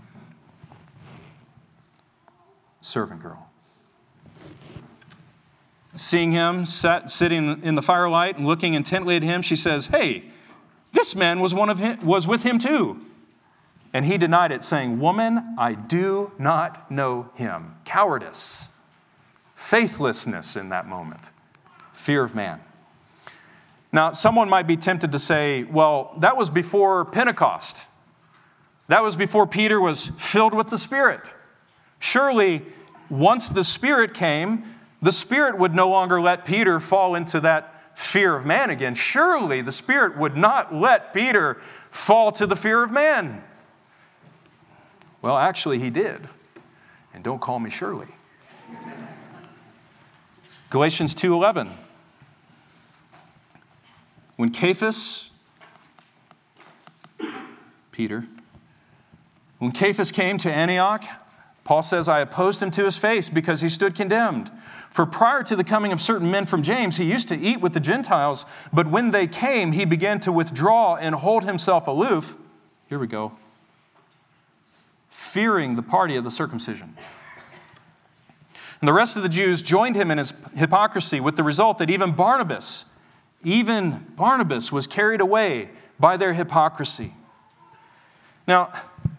Servant girl. Seeing him sitting in the firelight and looking intently at him, she says, "Hey, this man was with him too." And he denied it, saying, "Woman, I do not know him." Cowardice, faithlessness in that moment, fear of man. Now, someone might be tempted to say, well, that was before Pentecost. That was before Peter was filled with the Spirit. Surely, once the Spirit came, the Spirit would no longer let Peter fall into that fear of man again. Surely the Spirit would not let Peter fall to the fear of man. Well, actually, he did. And don't call me Shirley. Galatians 2:11. When Cephas, Peter, when Cephas came to Antioch, Paul says, I opposed him to his face because he stood condemned. For prior to the coming of certain men from James, he used to eat with the Gentiles, but when they came, he began to withdraw and hold himself aloof. Here we go. Fearing the party of the circumcision. And the rest of the Jews joined him in his hypocrisy, with the result that even Barnabas was carried away by their hypocrisy. Now,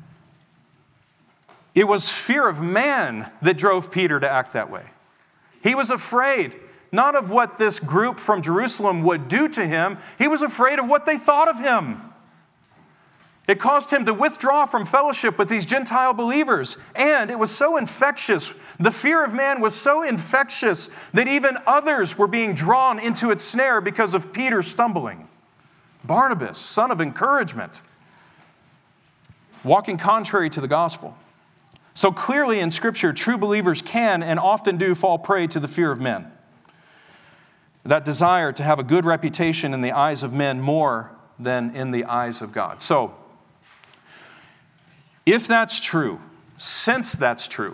it was fear of man that drove Peter to act that way. He was afraid, not of what this group from Jerusalem would do to him. He was afraid of what they thought of him. It caused him to withdraw from fellowship with these Gentile believers. And it was so infectious. The fear of man was so infectious that even others were being drawn into its snare because of Peter stumbling. Barnabas, son of encouragement, walking contrary to the gospel. So clearly in Scripture, true believers can and often do fall prey to the fear of men. That desire to have a good reputation in the eyes of men more than in the eyes of God. So, if that's true, since that's true,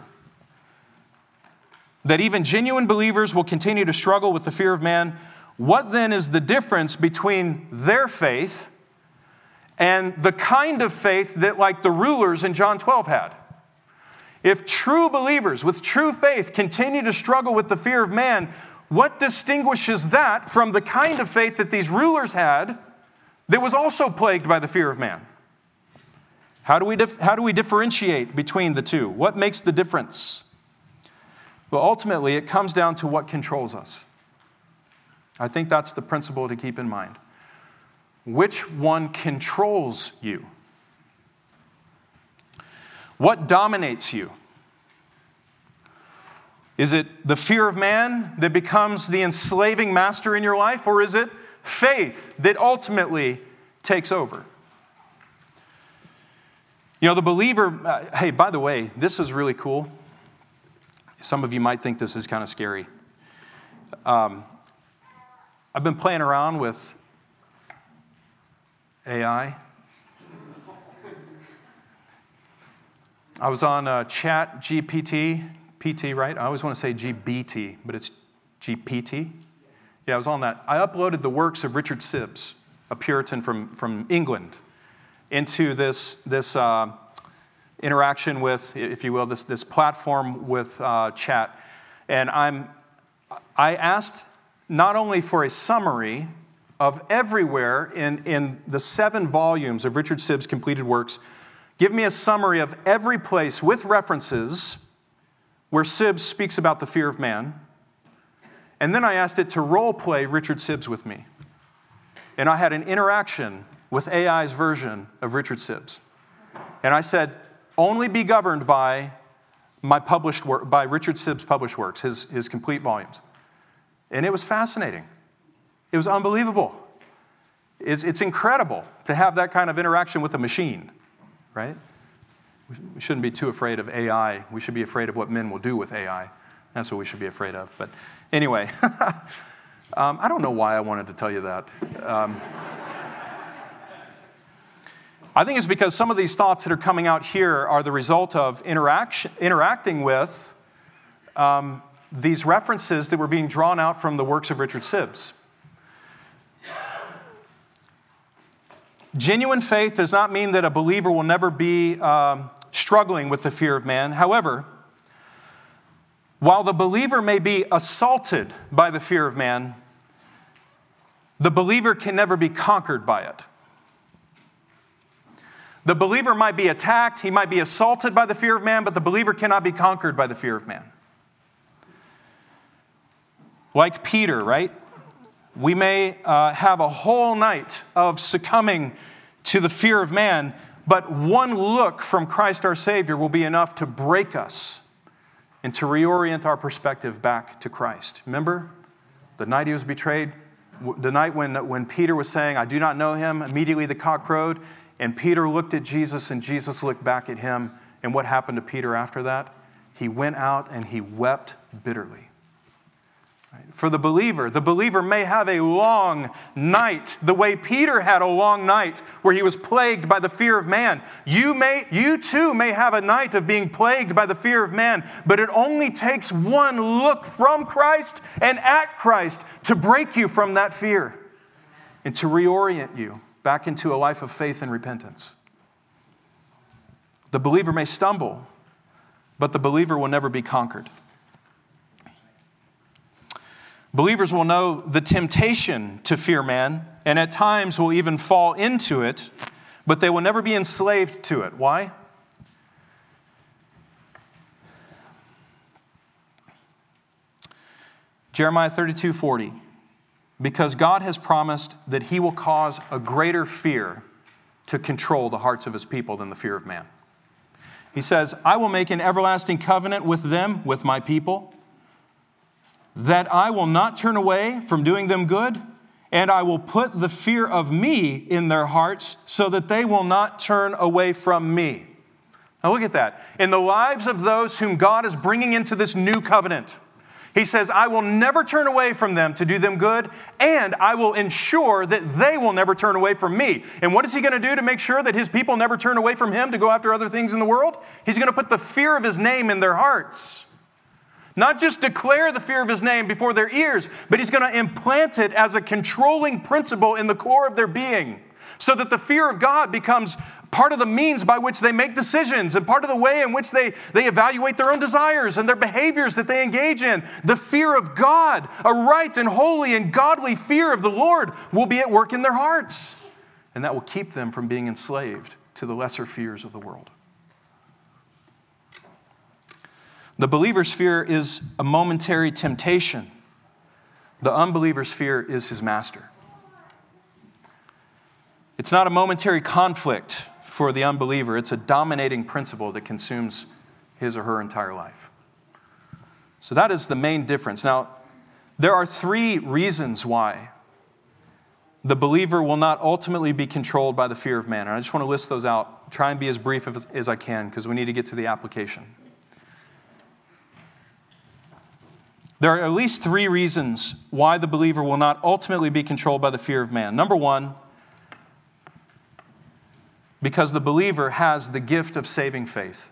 that even genuine believers will continue to struggle with the fear of man, what then is the difference between their faith and the kind of faith that, like the rulers in John 12 had? If true believers with true faith continue to struggle with the fear of man, what distinguishes that from the kind of faith that these rulers had that was also plagued by the fear of man? How do we differentiate between the two? What makes the difference? Well, ultimately, it comes down to what controls us. I think that's the principle to keep in mind. Which one controls you? What dominates you? Is it the fear of man that becomes the enslaving master in your life, or is it faith that ultimately takes over? You know, the believer, hey, by the way, this is really cool. Some of you might think this is kind of scary. I've been playing around with AI. I was on Chat GPT, PT, right? I always want to say GBT, but it's GPT. Yeah, I was on that. I uploaded the works of Richard Sibbes, a Puritan from England, into this interaction with, if you will, this platform with Chat. And I asked not only for a summary of everywhere in the 7 volumes of Richard Sibbes' completed works, give me a summary of every place with references where Sibbes speaks about the fear of man. And then I asked it to role play Richard Sibbes with me. And I had an interaction with AI's version of Richard Sibbes. And I said, only be governed by my published work, by Richard Sibbes' published works, his complete volumes. And it was fascinating. It was unbelievable. It's incredible to have that kind of interaction with a machine, right? We shouldn't be too afraid of AI. We should be afraid of what men will do with AI. That's what we should be afraid of. But anyway, I don't know why I wanted to tell you that. I think it's because some of these thoughts that are coming out here are the result of interacting with these references that were being drawn out from the works of Richard Sibbes. Genuine faith does not mean that a believer will never be struggling with the fear of man. However, while the believer may be assaulted by the fear of man, the believer can never be conquered by it. The believer might be attacked, he might be assaulted by the fear of man, but the believer cannot be conquered by the fear of man. Like Peter, right? We may have a whole night of succumbing to the fear of man, but one look from Christ our Savior will be enough to break us and to reorient our perspective back to Christ. Remember the night he was betrayed? The night when Peter was saying, I do not know him, immediately the cock crowed, and Peter looked at Jesus and Jesus looked back at him, And what happened to Peter after that? He went out and he wept bitterly. For the believer may have a long night, the way Peter had a long night where he was plagued by the fear of man. You too may have a night of being plagued by the fear of man, but it only takes one look from Christ and at Christ to break you from that fear and to reorient you back into a life of faith and repentance. The believer may stumble, but the believer will never be conquered. Believers will know the temptation to fear man, and at times will even fall into it, but they will never be enslaved to it. Why? Jeremiah 32:40. Because God has promised that He will cause a greater fear to control the hearts of His people than the fear of man. He says, I will make an everlasting covenant with them, with my people, that I will not turn away from doing them good, and I will put the fear of me in their hearts so that they will not turn away from me. Now look at that. In the lives of those whom God is bringing into this new covenant, He says, I will never turn away from them to do them good, and I will ensure that they will never turn away from me. And what is He going to do to make sure that His people never turn away from Him to go after other things in the world? He's going to put the fear of His name in their hearts. Not just declare the fear of His name before their ears, but He's going to implant it as a controlling principle in the core of their being, so that the fear of God becomes part of the means by which they make decisions and part of the way in which they evaluate their own desires and their behaviors that they engage in. The fear of God, a right and holy and godly fear of the Lord, will be at work in their hearts. And that will keep them from being enslaved to the lesser fears of the world. The believer's fear is a momentary temptation. The unbeliever's fear is his master. It's not a momentary conflict for the unbeliever. It's a dominating principle that consumes his or her entire life. So that is the main difference. Now, there are 3 reasons why the believer will not ultimately be controlled by the fear of man. And I just want to list those out. Try and be as brief as I can, because we need to get to the application. There are at least 3 reasons why the believer will not ultimately be controlled by the fear of man. Number 1, because the believer has the gift of saving faith.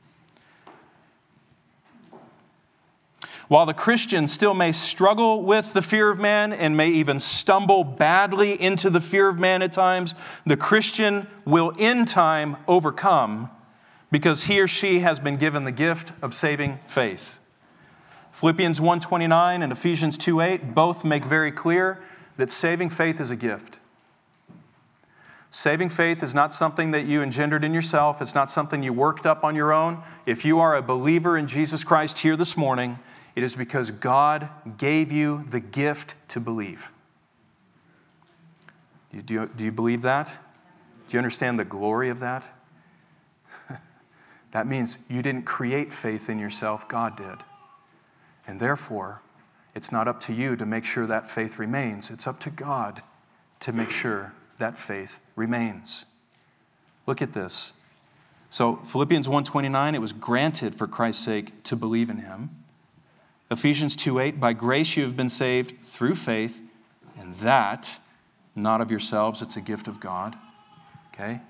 While the Christian still may struggle with the fear of man and may even stumble badly into the fear of man at times, the Christian will in time overcome because he or she has been given the gift of saving faith. Philippians 1:29 and Ephesians 2:8 both make very clear that saving faith is a gift. Saving faith is not something that you engendered in yourself. It's not something you worked up on your own. If you are a believer in Jesus Christ here this morning, it is because God gave you the gift to believe. Do you believe that? Do you understand the glory of that? That means you didn't create faith in yourself. God did. And therefore, it's not up to you to make sure that faith remains. It's up to God to make sure that faith remains. Look at this. So Philippians 1:29, it was granted for Christ's sake to believe in Him. Ephesians 2:8, by grace you have been saved through faith, and that, not of yourselves, it's a gift of God. Okay?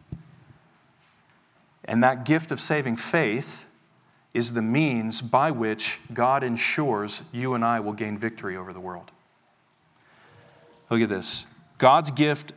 And that gift of saving faith is the means by which God ensures you and I will gain victory over the world. Look at this. God's gift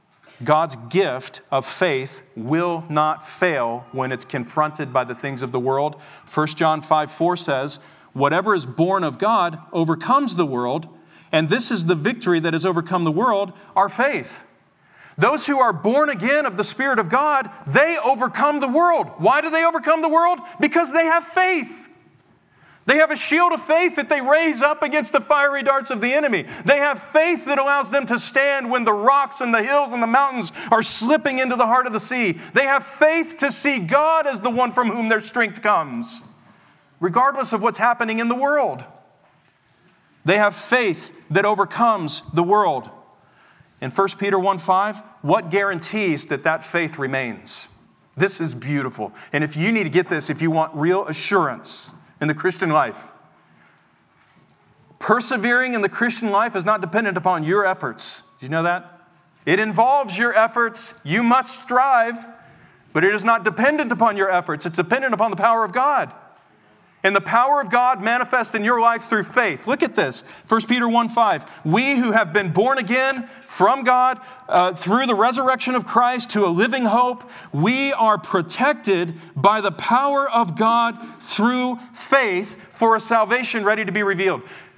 of faith will not fail when it's confronted by the things of the world. 1 John 5:4 says, whatever is born of God overcomes the world, and this is the victory that has overcome the world, our faith. Those who are born again of the Spirit of God, they overcome the world. Why do they overcome the world? Because they have faith. They have a shield of faith that they raise up against the fiery darts of the enemy. They have faith that allows them to stand when the rocks and the hills and the mountains are slipping into the heart of the sea. They have faith to see God as the one from whom their strength comes, regardless of what's happening in the world. They have faith that overcomes the world. In 1 Peter 1:5, what guarantees that faith remains? This is beautiful. And if you need to get this, if you want real assurance in the Christian life, persevering in the Christian life is not dependent upon your efforts. Did you know that? It involves your efforts. You must strive, but it is not dependent upon your efforts. It's dependent upon the power of God. And the power of God manifests in your life through faith. Look at this. 1 Peter 1:5. We who have been born again from God through the resurrection of Christ to a living hope, we are protected by the power of God through faith for a salvation ready to be revealed.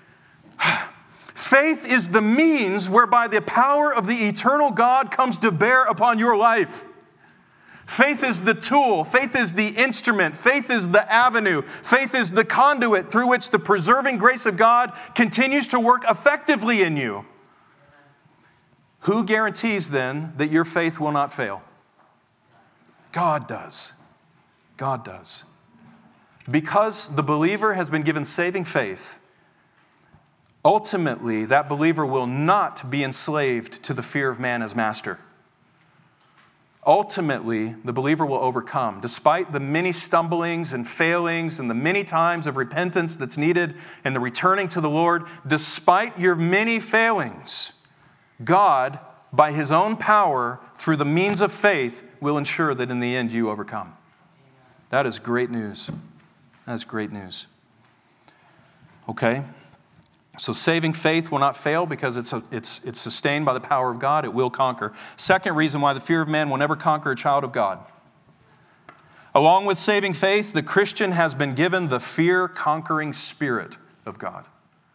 Faith is the means whereby the power of the eternal God comes to bear upon your life. Faith is the tool. Faith is the instrument. Faith is the avenue. Faith is the conduit through which the preserving grace of God continues to work effectively in you. Who guarantees then that your faith will not fail? God does. God does. Because the believer has been given saving faith, ultimately that believer will not be enslaved to the fear of man as master. Ultimately, the believer will overcome. Despite the many stumblings and failings and the many times of repentance that's needed and the returning to the Lord, despite your many failings, God, by His own power, through the means of faith, will ensure that in the end you overcome. That is great news. That is great news. Okay? So saving faith will not fail because it's sustained by the power of God. It will conquer. Second reason why the fear of man will never conquer a child of God. Along with saving faith, the Christian has been given the fear-conquering Spirit of God.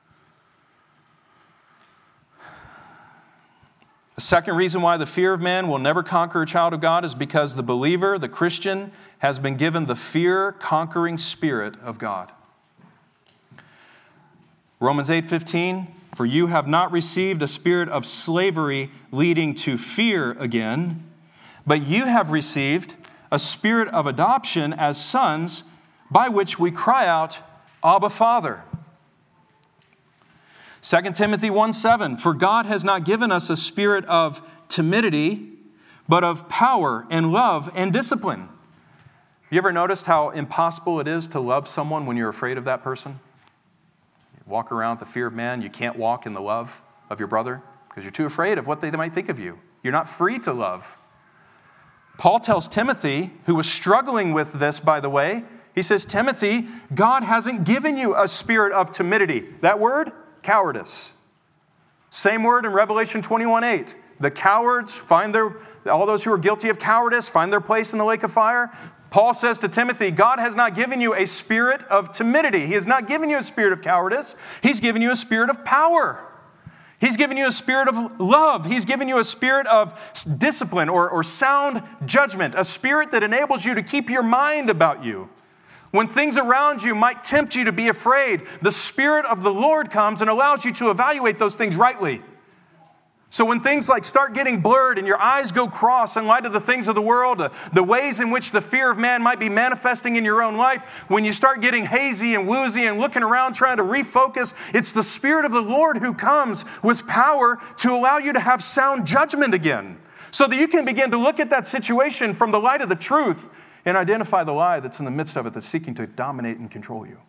The second reason why the fear of man will never conquer a child of God is because the believer, the Christian, has been given the fear-conquering Spirit of God. Romans 8:15, for you have not received a spirit of slavery leading to fear again, but you have received a spirit of adoption as sons, by which we cry out, Abba, Father. 2 Timothy 1:7, for God has not given us a spirit of timidity, but of power and love and discipline. You ever noticed how impossible it is to love someone when you're afraid of that person? Walk around with the fear of man. You can't walk in the love of your brother because you're too afraid of what they might think of you. You're not free to love. Paul tells Timothy, who was struggling with this, by the way, he says, Timothy, God hasn't given you a spirit of timidity. That word, cowardice. Same word in Revelation 21:8. The cowards all those who are guilty of cowardice find their place in the lake of fire. Paul says to Timothy, God has not given you a spirit of timidity. He has not given you a spirit of cowardice. He's given you a spirit of power. He's given you a spirit of love. He's given you a spirit of discipline or sound judgment, a spirit that enables you to keep your mind about you. When things around you might tempt you to be afraid, the Spirit of the Lord comes and allows you to evaluate those things rightly. So when things like start getting blurred and your eyes go cross in light of the things of the world, the ways in which the fear of man might be manifesting in your own life, when you start getting hazy and woozy and looking around trying to refocus, it's the Spirit of the Lord who comes with power to allow you to have sound judgment again, so that you can begin to look at that situation from the light of the truth and identify the lie that's in the midst of it that's seeking to dominate and control you.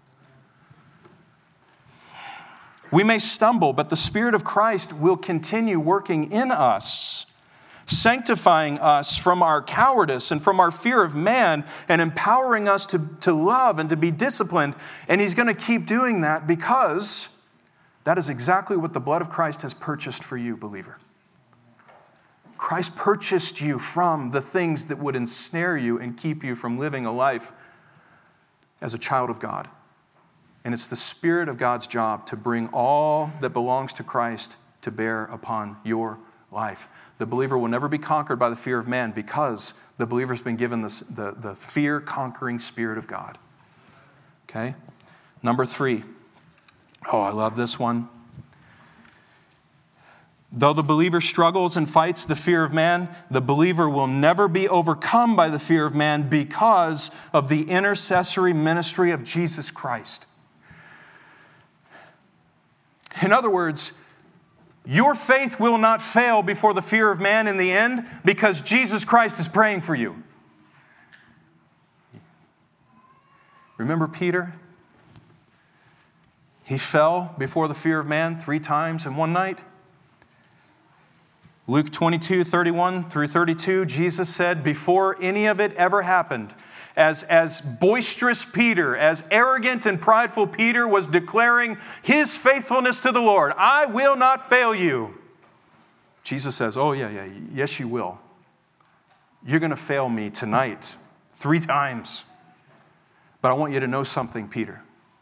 We may stumble, but the Spirit of Christ will continue working in us, sanctifying us from our cowardice and from our fear of man and empowering us to love and to be disciplined. And He's going to keep doing that because that is exactly what the blood of Christ has purchased for you, believer. Christ purchased you from the things that would ensnare you and keep you from living a life as a child of God. And it's the Spirit of God's job to bring all that belongs to Christ to bear upon your life. The believer will never be conquered by the fear of man because the believer's been given the fear-conquering Spirit of God. Okay? Number 3. Oh, I love this one. Though the believer struggles and fights the fear of man, the believer will never be overcome by the fear of man because of the intercessory ministry of Jesus Christ. In other words, your faith will not fail before the fear of man in the end because Jesus Christ is praying for you. Remember Peter? He fell before the fear of man 3 times in one night. Luke 22:31 through 32, Jesus said, before any of it ever happened, as boisterous Peter, as arrogant and prideful Peter was declaring his faithfulness to the Lord, I will not fail you. Jesus says, oh yeah, yes you will. You're going to fail me tonight 3 times. But I want you to know something, Peter.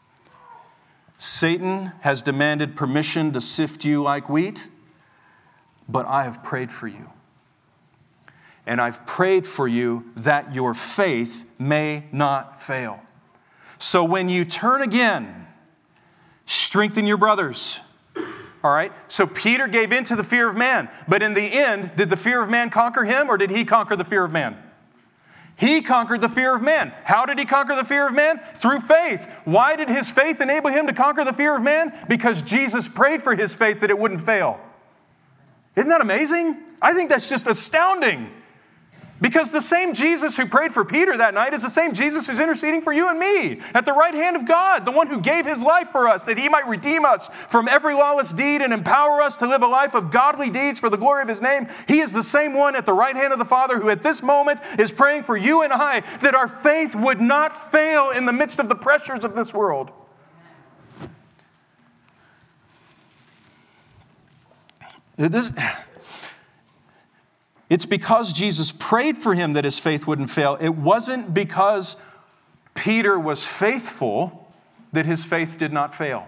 Satan has demanded permission to sift you like wheat, but I have prayed for you. And I've prayed for you that your faith may not fail. So when you turn again, strengthen your brothers. All right? So Peter gave in to the fear of man. But in the end, did the fear of man conquer him, or did he conquer the fear of man? He conquered the fear of man. How did he conquer the fear of man? Through faith. Why did his faith enable him to conquer the fear of man? Because Jesus prayed for his faith that it wouldn't fail. Isn't that amazing? I think that's just astounding. Because the same Jesus who prayed for Peter that night is the same Jesus who's interceding for you and me at the right hand of God, the one who gave his life for us that he might redeem us from every lawless deed and empower us to live a life of godly deeds for the glory of his name. He is the same one at the right hand of the Father who at this moment is praying for you and I that our faith would not fail in the midst of the pressures of this world. It's because Jesus prayed for him that his faith wouldn't fail. It wasn't because Peter was faithful that his faith did not fail.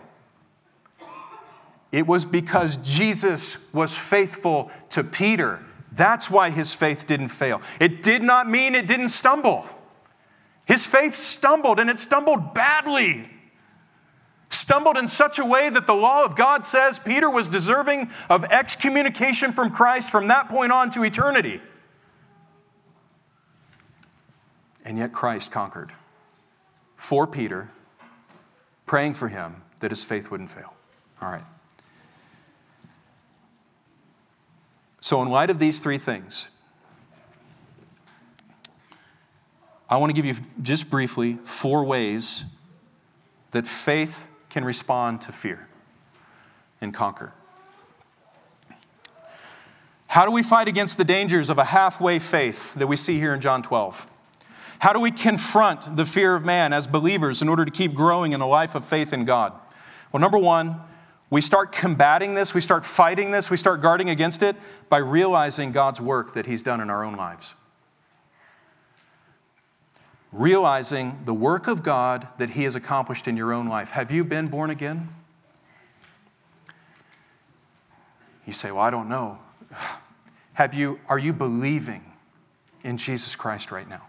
It was because Jesus was faithful to Peter. That's why his faith didn't fail. It did not mean it didn't stumble. His faith stumbled, and it stumbled badly. Stumbled in such a way that the law of God says Peter was deserving of excommunication from Christ from that point on to eternity. And yet Christ conquered for Peter, praying for him that his faith wouldn't fail. All right. So in light of these 3 things, I want to give you just briefly 4 ways that faith can respond to fear and conquer. How do we fight against the dangers of a halfway faith that we see here in John 12? How do we confront the fear of man as believers in order to keep growing in a life of faith in God? Well, number 1, we start combating this, we start fighting this, we start guarding against it by realizing God's work that he's done in our own lives. Realizing the work of God that he has accomplished in your own life. Have you been born again? You say, well, I don't know. Are you believing in Jesus Christ right now?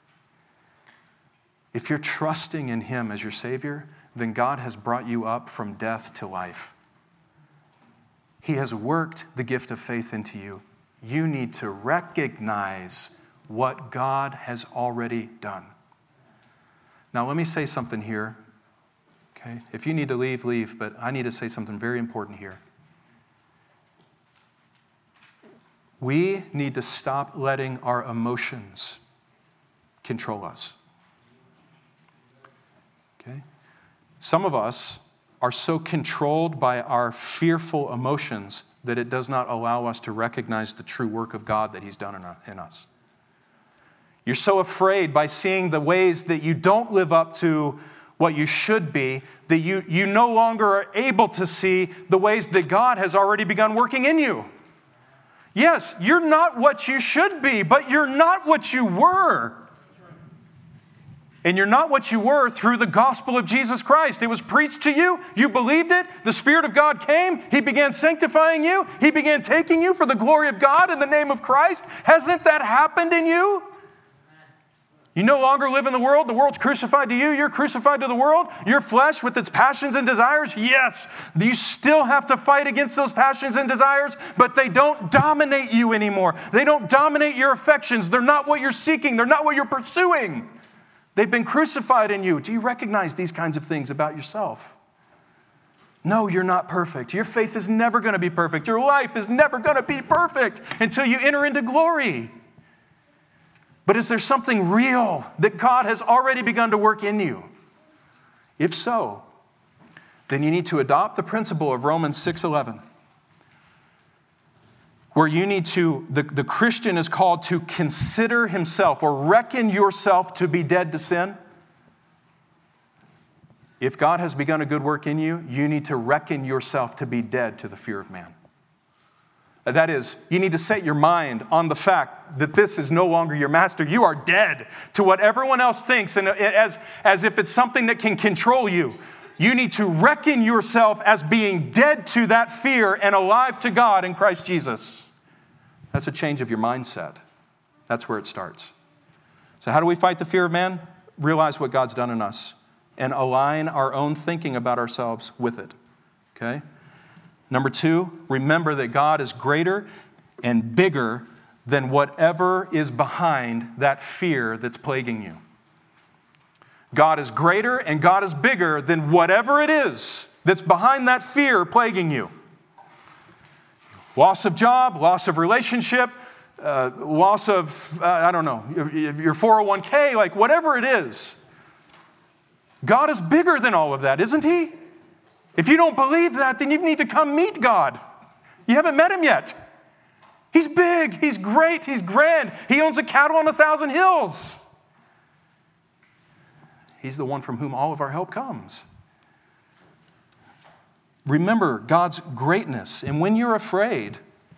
If you're trusting in him as your Savior, then God has brought you up from death to life. He has worked the gift of faith into you. You need to recognize what God has already done. Now, let me say something here. Okay? If you need to leave, leave, but I need to say something very important here. We need to stop letting our emotions control us. Okay? Some of us are so controlled by our fearful emotions that it does not allow us to recognize the true work of God that he's done in us. You're so afraid by seeing the ways that you don't live up to what you should be, that you no longer are able to see the ways that God has already begun working in you. Yes, you're not what you should be, but you're not what you were. And you're not what you were through the gospel of Jesus Christ. It was preached to you. You believed it. The Spirit of God came. He began sanctifying you. He began taking you for the glory of God in the name of Christ. Hasn't that happened in you? You no longer live in the world. The world's crucified to you. You're crucified to the world. Your flesh with its passions and desires, yes, you still have to fight against those passions and desires, but they don't dominate you anymore. They don't dominate your affections. They're not what you're seeking. They're not what you're pursuing. They've been crucified in you. Do you recognize these kinds of things about yourself? No, you're not perfect. Your faith is never going to be perfect. Your life is never going to be perfect until you enter into glory. But is there something real that God has already begun to work in you? If so, then you need to adopt the principle of Romans 6:11, where you need to, the Christian is called to consider himself or reckon yourself to be dead to sin. If God has begun a good work in you, you need to reckon yourself to be dead to the fear of man. That is, you need to set your mind on the fact that this is no longer your master. You are dead to what everyone else thinks, and as if it's something that can control you. You need to reckon yourself as being dead to that fear and alive to God in Christ Jesus. That's a change of your mindset. That's where it starts. So how do we fight the fear of man? Realize what God's done in us and align our own thinking about ourselves with it. Okay? Number 2, remember that God is greater and bigger than whatever is behind that fear that's plaguing you. God is greater and God is bigger than whatever it is that's behind that fear plaguing you. Loss of job, loss of relationship, loss of, your 401k, like whatever it is. God is bigger than all of that, isn't He? If you don't believe that, then you need to come meet God. You haven't met Him yet. He's big, He's great, He's grand. He owns a cattle on 1,000 hills. He's the one from whom all of our help comes. Remember God's greatness, and when you're afraid,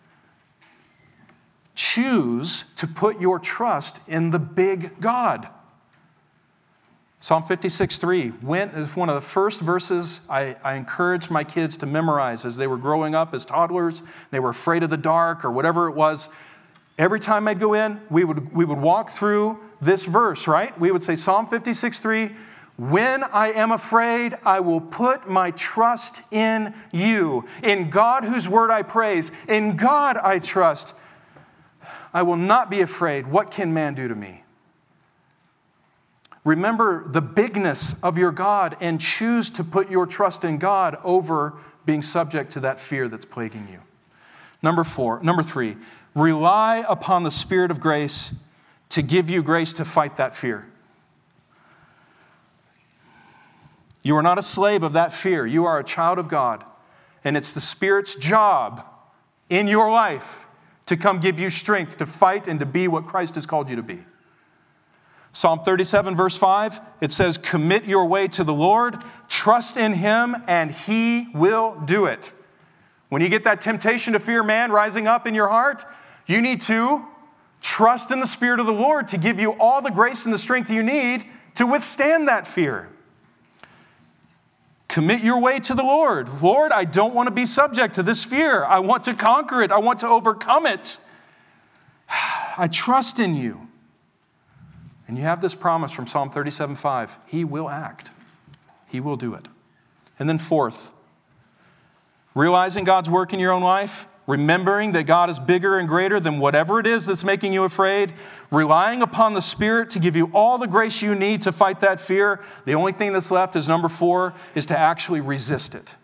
choose to put your trust in the big God. Psalm 56:3 is one of the first verses I encouraged my kids to memorize as they were growing up as toddlers. They were afraid of the dark or whatever it was. Every time I'd go in, we would walk through this verse, right? We would say Psalm 56:3, when I am afraid, I will put my trust in you. In God whose word I praise. In God I trust. I will not be afraid. What can man do to me? Remember the bigness of your God and choose to put your trust in God over being subject to that fear that's plaguing you. Number 3, rely upon the Spirit of grace to give you grace to fight that fear. You are not a slave of that fear. You are a child of God. And it's the Spirit's job in your life to come give you strength to fight and to be what Christ has called you to be. Psalm 37, verse 5, it says, commit your way to the Lord, trust in Him, and He will do it. When you get that temptation to fear man rising up in your heart, you need to trust in the Spirit of the Lord to give you all the grace and the strength you need to withstand that fear. Commit your way to the Lord. Lord, I don't want to be subject to this fear. I want to conquer it. I want to overcome it. I trust in you. And you have this promise from Psalm 37:5. He will act. He will do it. And then 4th, realizing God's work in your own life, remembering that God is bigger and greater than whatever it is that's making you afraid, relying upon the Spirit to give you all the grace you need to fight that fear. The only thing that's left is number 4, is to actually resist it.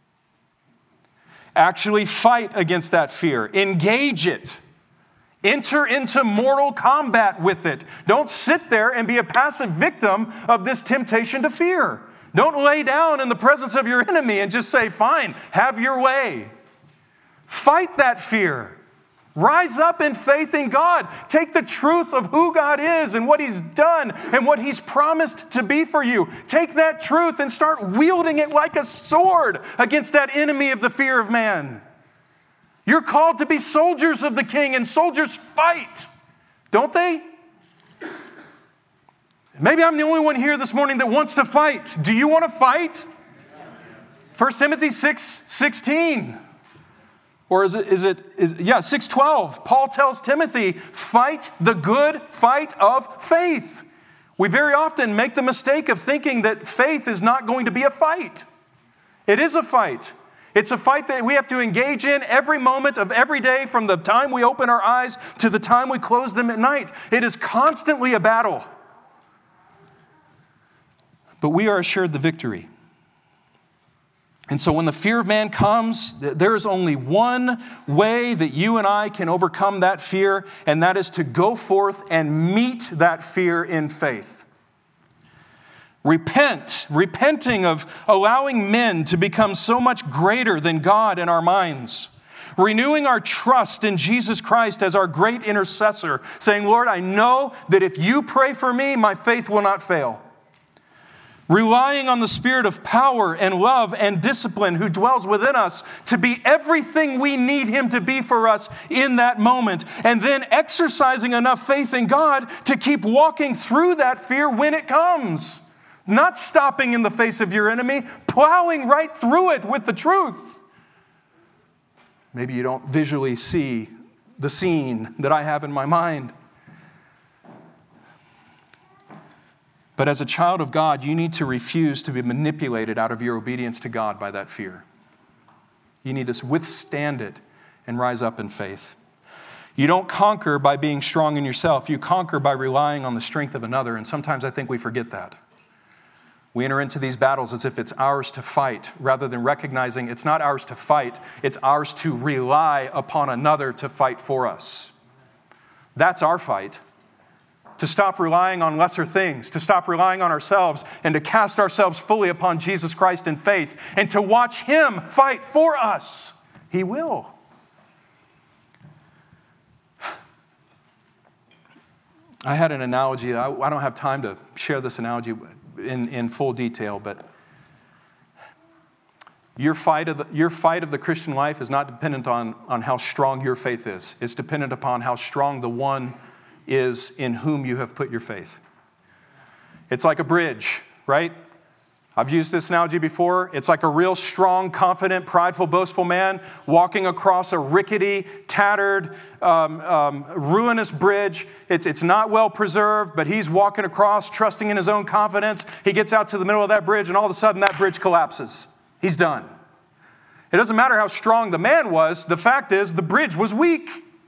Actually fight against that fear. Engage it. Enter into mortal combat with it. Don't sit there and be a passive victim of this temptation to fear. Don't lay down in the presence of your enemy and just say, fine, have your way. Fight that fear. Rise up in faith in God. Take the truth of who God is and what He's done and what He's promised to be for you. Take that truth and start wielding it like a sword against that enemy of the fear of man. You're called to be soldiers of the King, and soldiers fight, don't they? Maybe I'm the only one here this morning that wants to fight. Do you want to fight? 1 Timothy 6:16. Or is it 6:12. Paul tells Timothy, fight the good fight of faith. We very often make the mistake of thinking that faith is not going to be a fight. It is a fight. It's a fight that we have to engage in every moment of every day, from the time we open our eyes to the time we close them at night. It is constantly a battle. But we are assured the victory. And so when the fear of man comes, there is only one way that you and I can overcome that fear, and that is to go forth and meet that fear in faith. repenting of allowing men to become so much greater than God in our minds. Renewing our trust in Jesus Christ as our great intercessor, saying, Lord, I know that if you pray for me, my faith will not fail. Relying on the Spirit of power and love and discipline who dwells within us to be everything we need Him to be for us in that moment. And then exercising enough faith in God to keep walking through that fear when it comes. Not stopping in the face of your enemy, plowing right through it with the truth. Maybe you don't visually see the scene that I have in my mind. But as a child of God, you need to refuse to be manipulated out of your obedience to God by that fear. You need to withstand it and rise up in faith. You don't conquer by being strong in yourself. You conquer by relying on the strength of another. And sometimes I think we forget that. We enter into these battles as if it's ours to fight, rather than recognizing it's not ours to fight, it's ours to rely upon another to fight for us. That's our fight. To stop relying on lesser things, to stop relying on ourselves, and to cast ourselves fully upon Jesus Christ in faith, and to watch Him fight for us. He will. I had an analogy. I don't have time to share this analogy in full detail, but your fight of the Christian life is not dependent on how strong your faith is. It's dependent upon how strong the one is in whom you have put your faith. It's like a bridge, right? I've used this analogy before. It's like a real strong, confident, prideful, boastful man walking across a rickety, tattered, ruinous bridge. It's not well preserved, but he's walking across, trusting in his own confidence. He gets out to the middle of that bridge, and all of a sudden that bridge collapses. He's done. It doesn't matter how strong the man was. The fact is, the bridge was weak.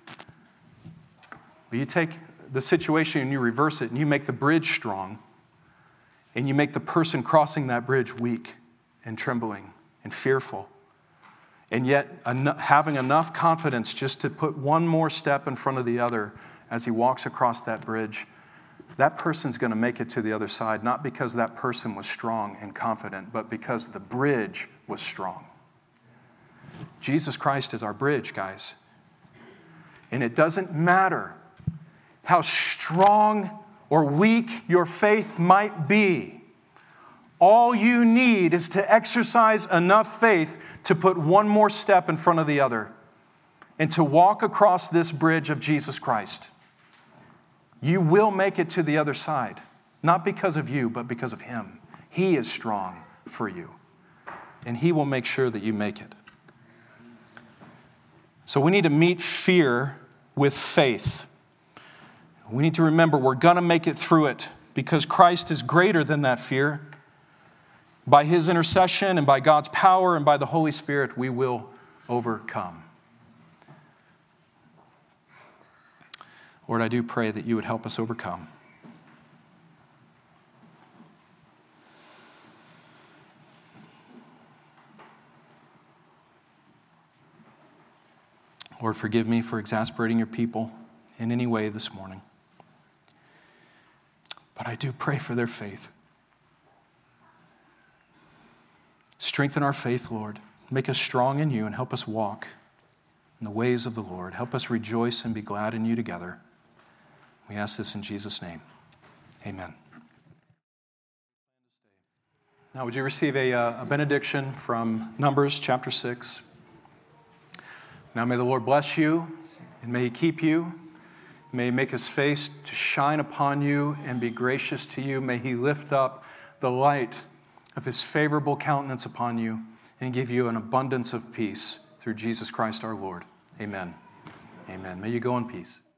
But you take the situation and you reverse it, and you make the bridge strong. And you make the person crossing that bridge weak and trembling and fearful. And yet having enough confidence just to put one more step in front of the other as he walks across that bridge, that person's going to make it to the other side, not because that person was strong and confident, but because the bridge was strong. Jesus Christ is our bridge, guys. And it doesn't matter how strong or weak your faith might be. All you need is to exercise enough faith to put one more step in front of the other and to walk across this bridge of Jesus Christ. You will make it to the other side, not because of you, but because of Him. He is strong for you, and He will make sure that you make it. So we need to meet fear with faith. We need to remember we're going to make it through it because Christ is greater than that fear. By His intercession and by God's power and by the Holy Spirit, we will overcome. Lord, I do pray that you would help us overcome. Lord, forgive me for exasperating your people in any way this morning. But I do pray for their faith. Strengthen our faith, Lord. Make us strong in you and help us walk in the ways of the Lord. Help us rejoice and be glad in you together. We ask this in Jesus' name. Amen. Now, would you receive a benediction from Numbers chapter 6? Now, may the Lord bless you, and may He keep you. May He make His face to shine upon you and be gracious to you. May He lift up the light of His favorable countenance upon you and give you an abundance of peace through Jesus Christ our Lord. Amen. Amen. May you go in peace.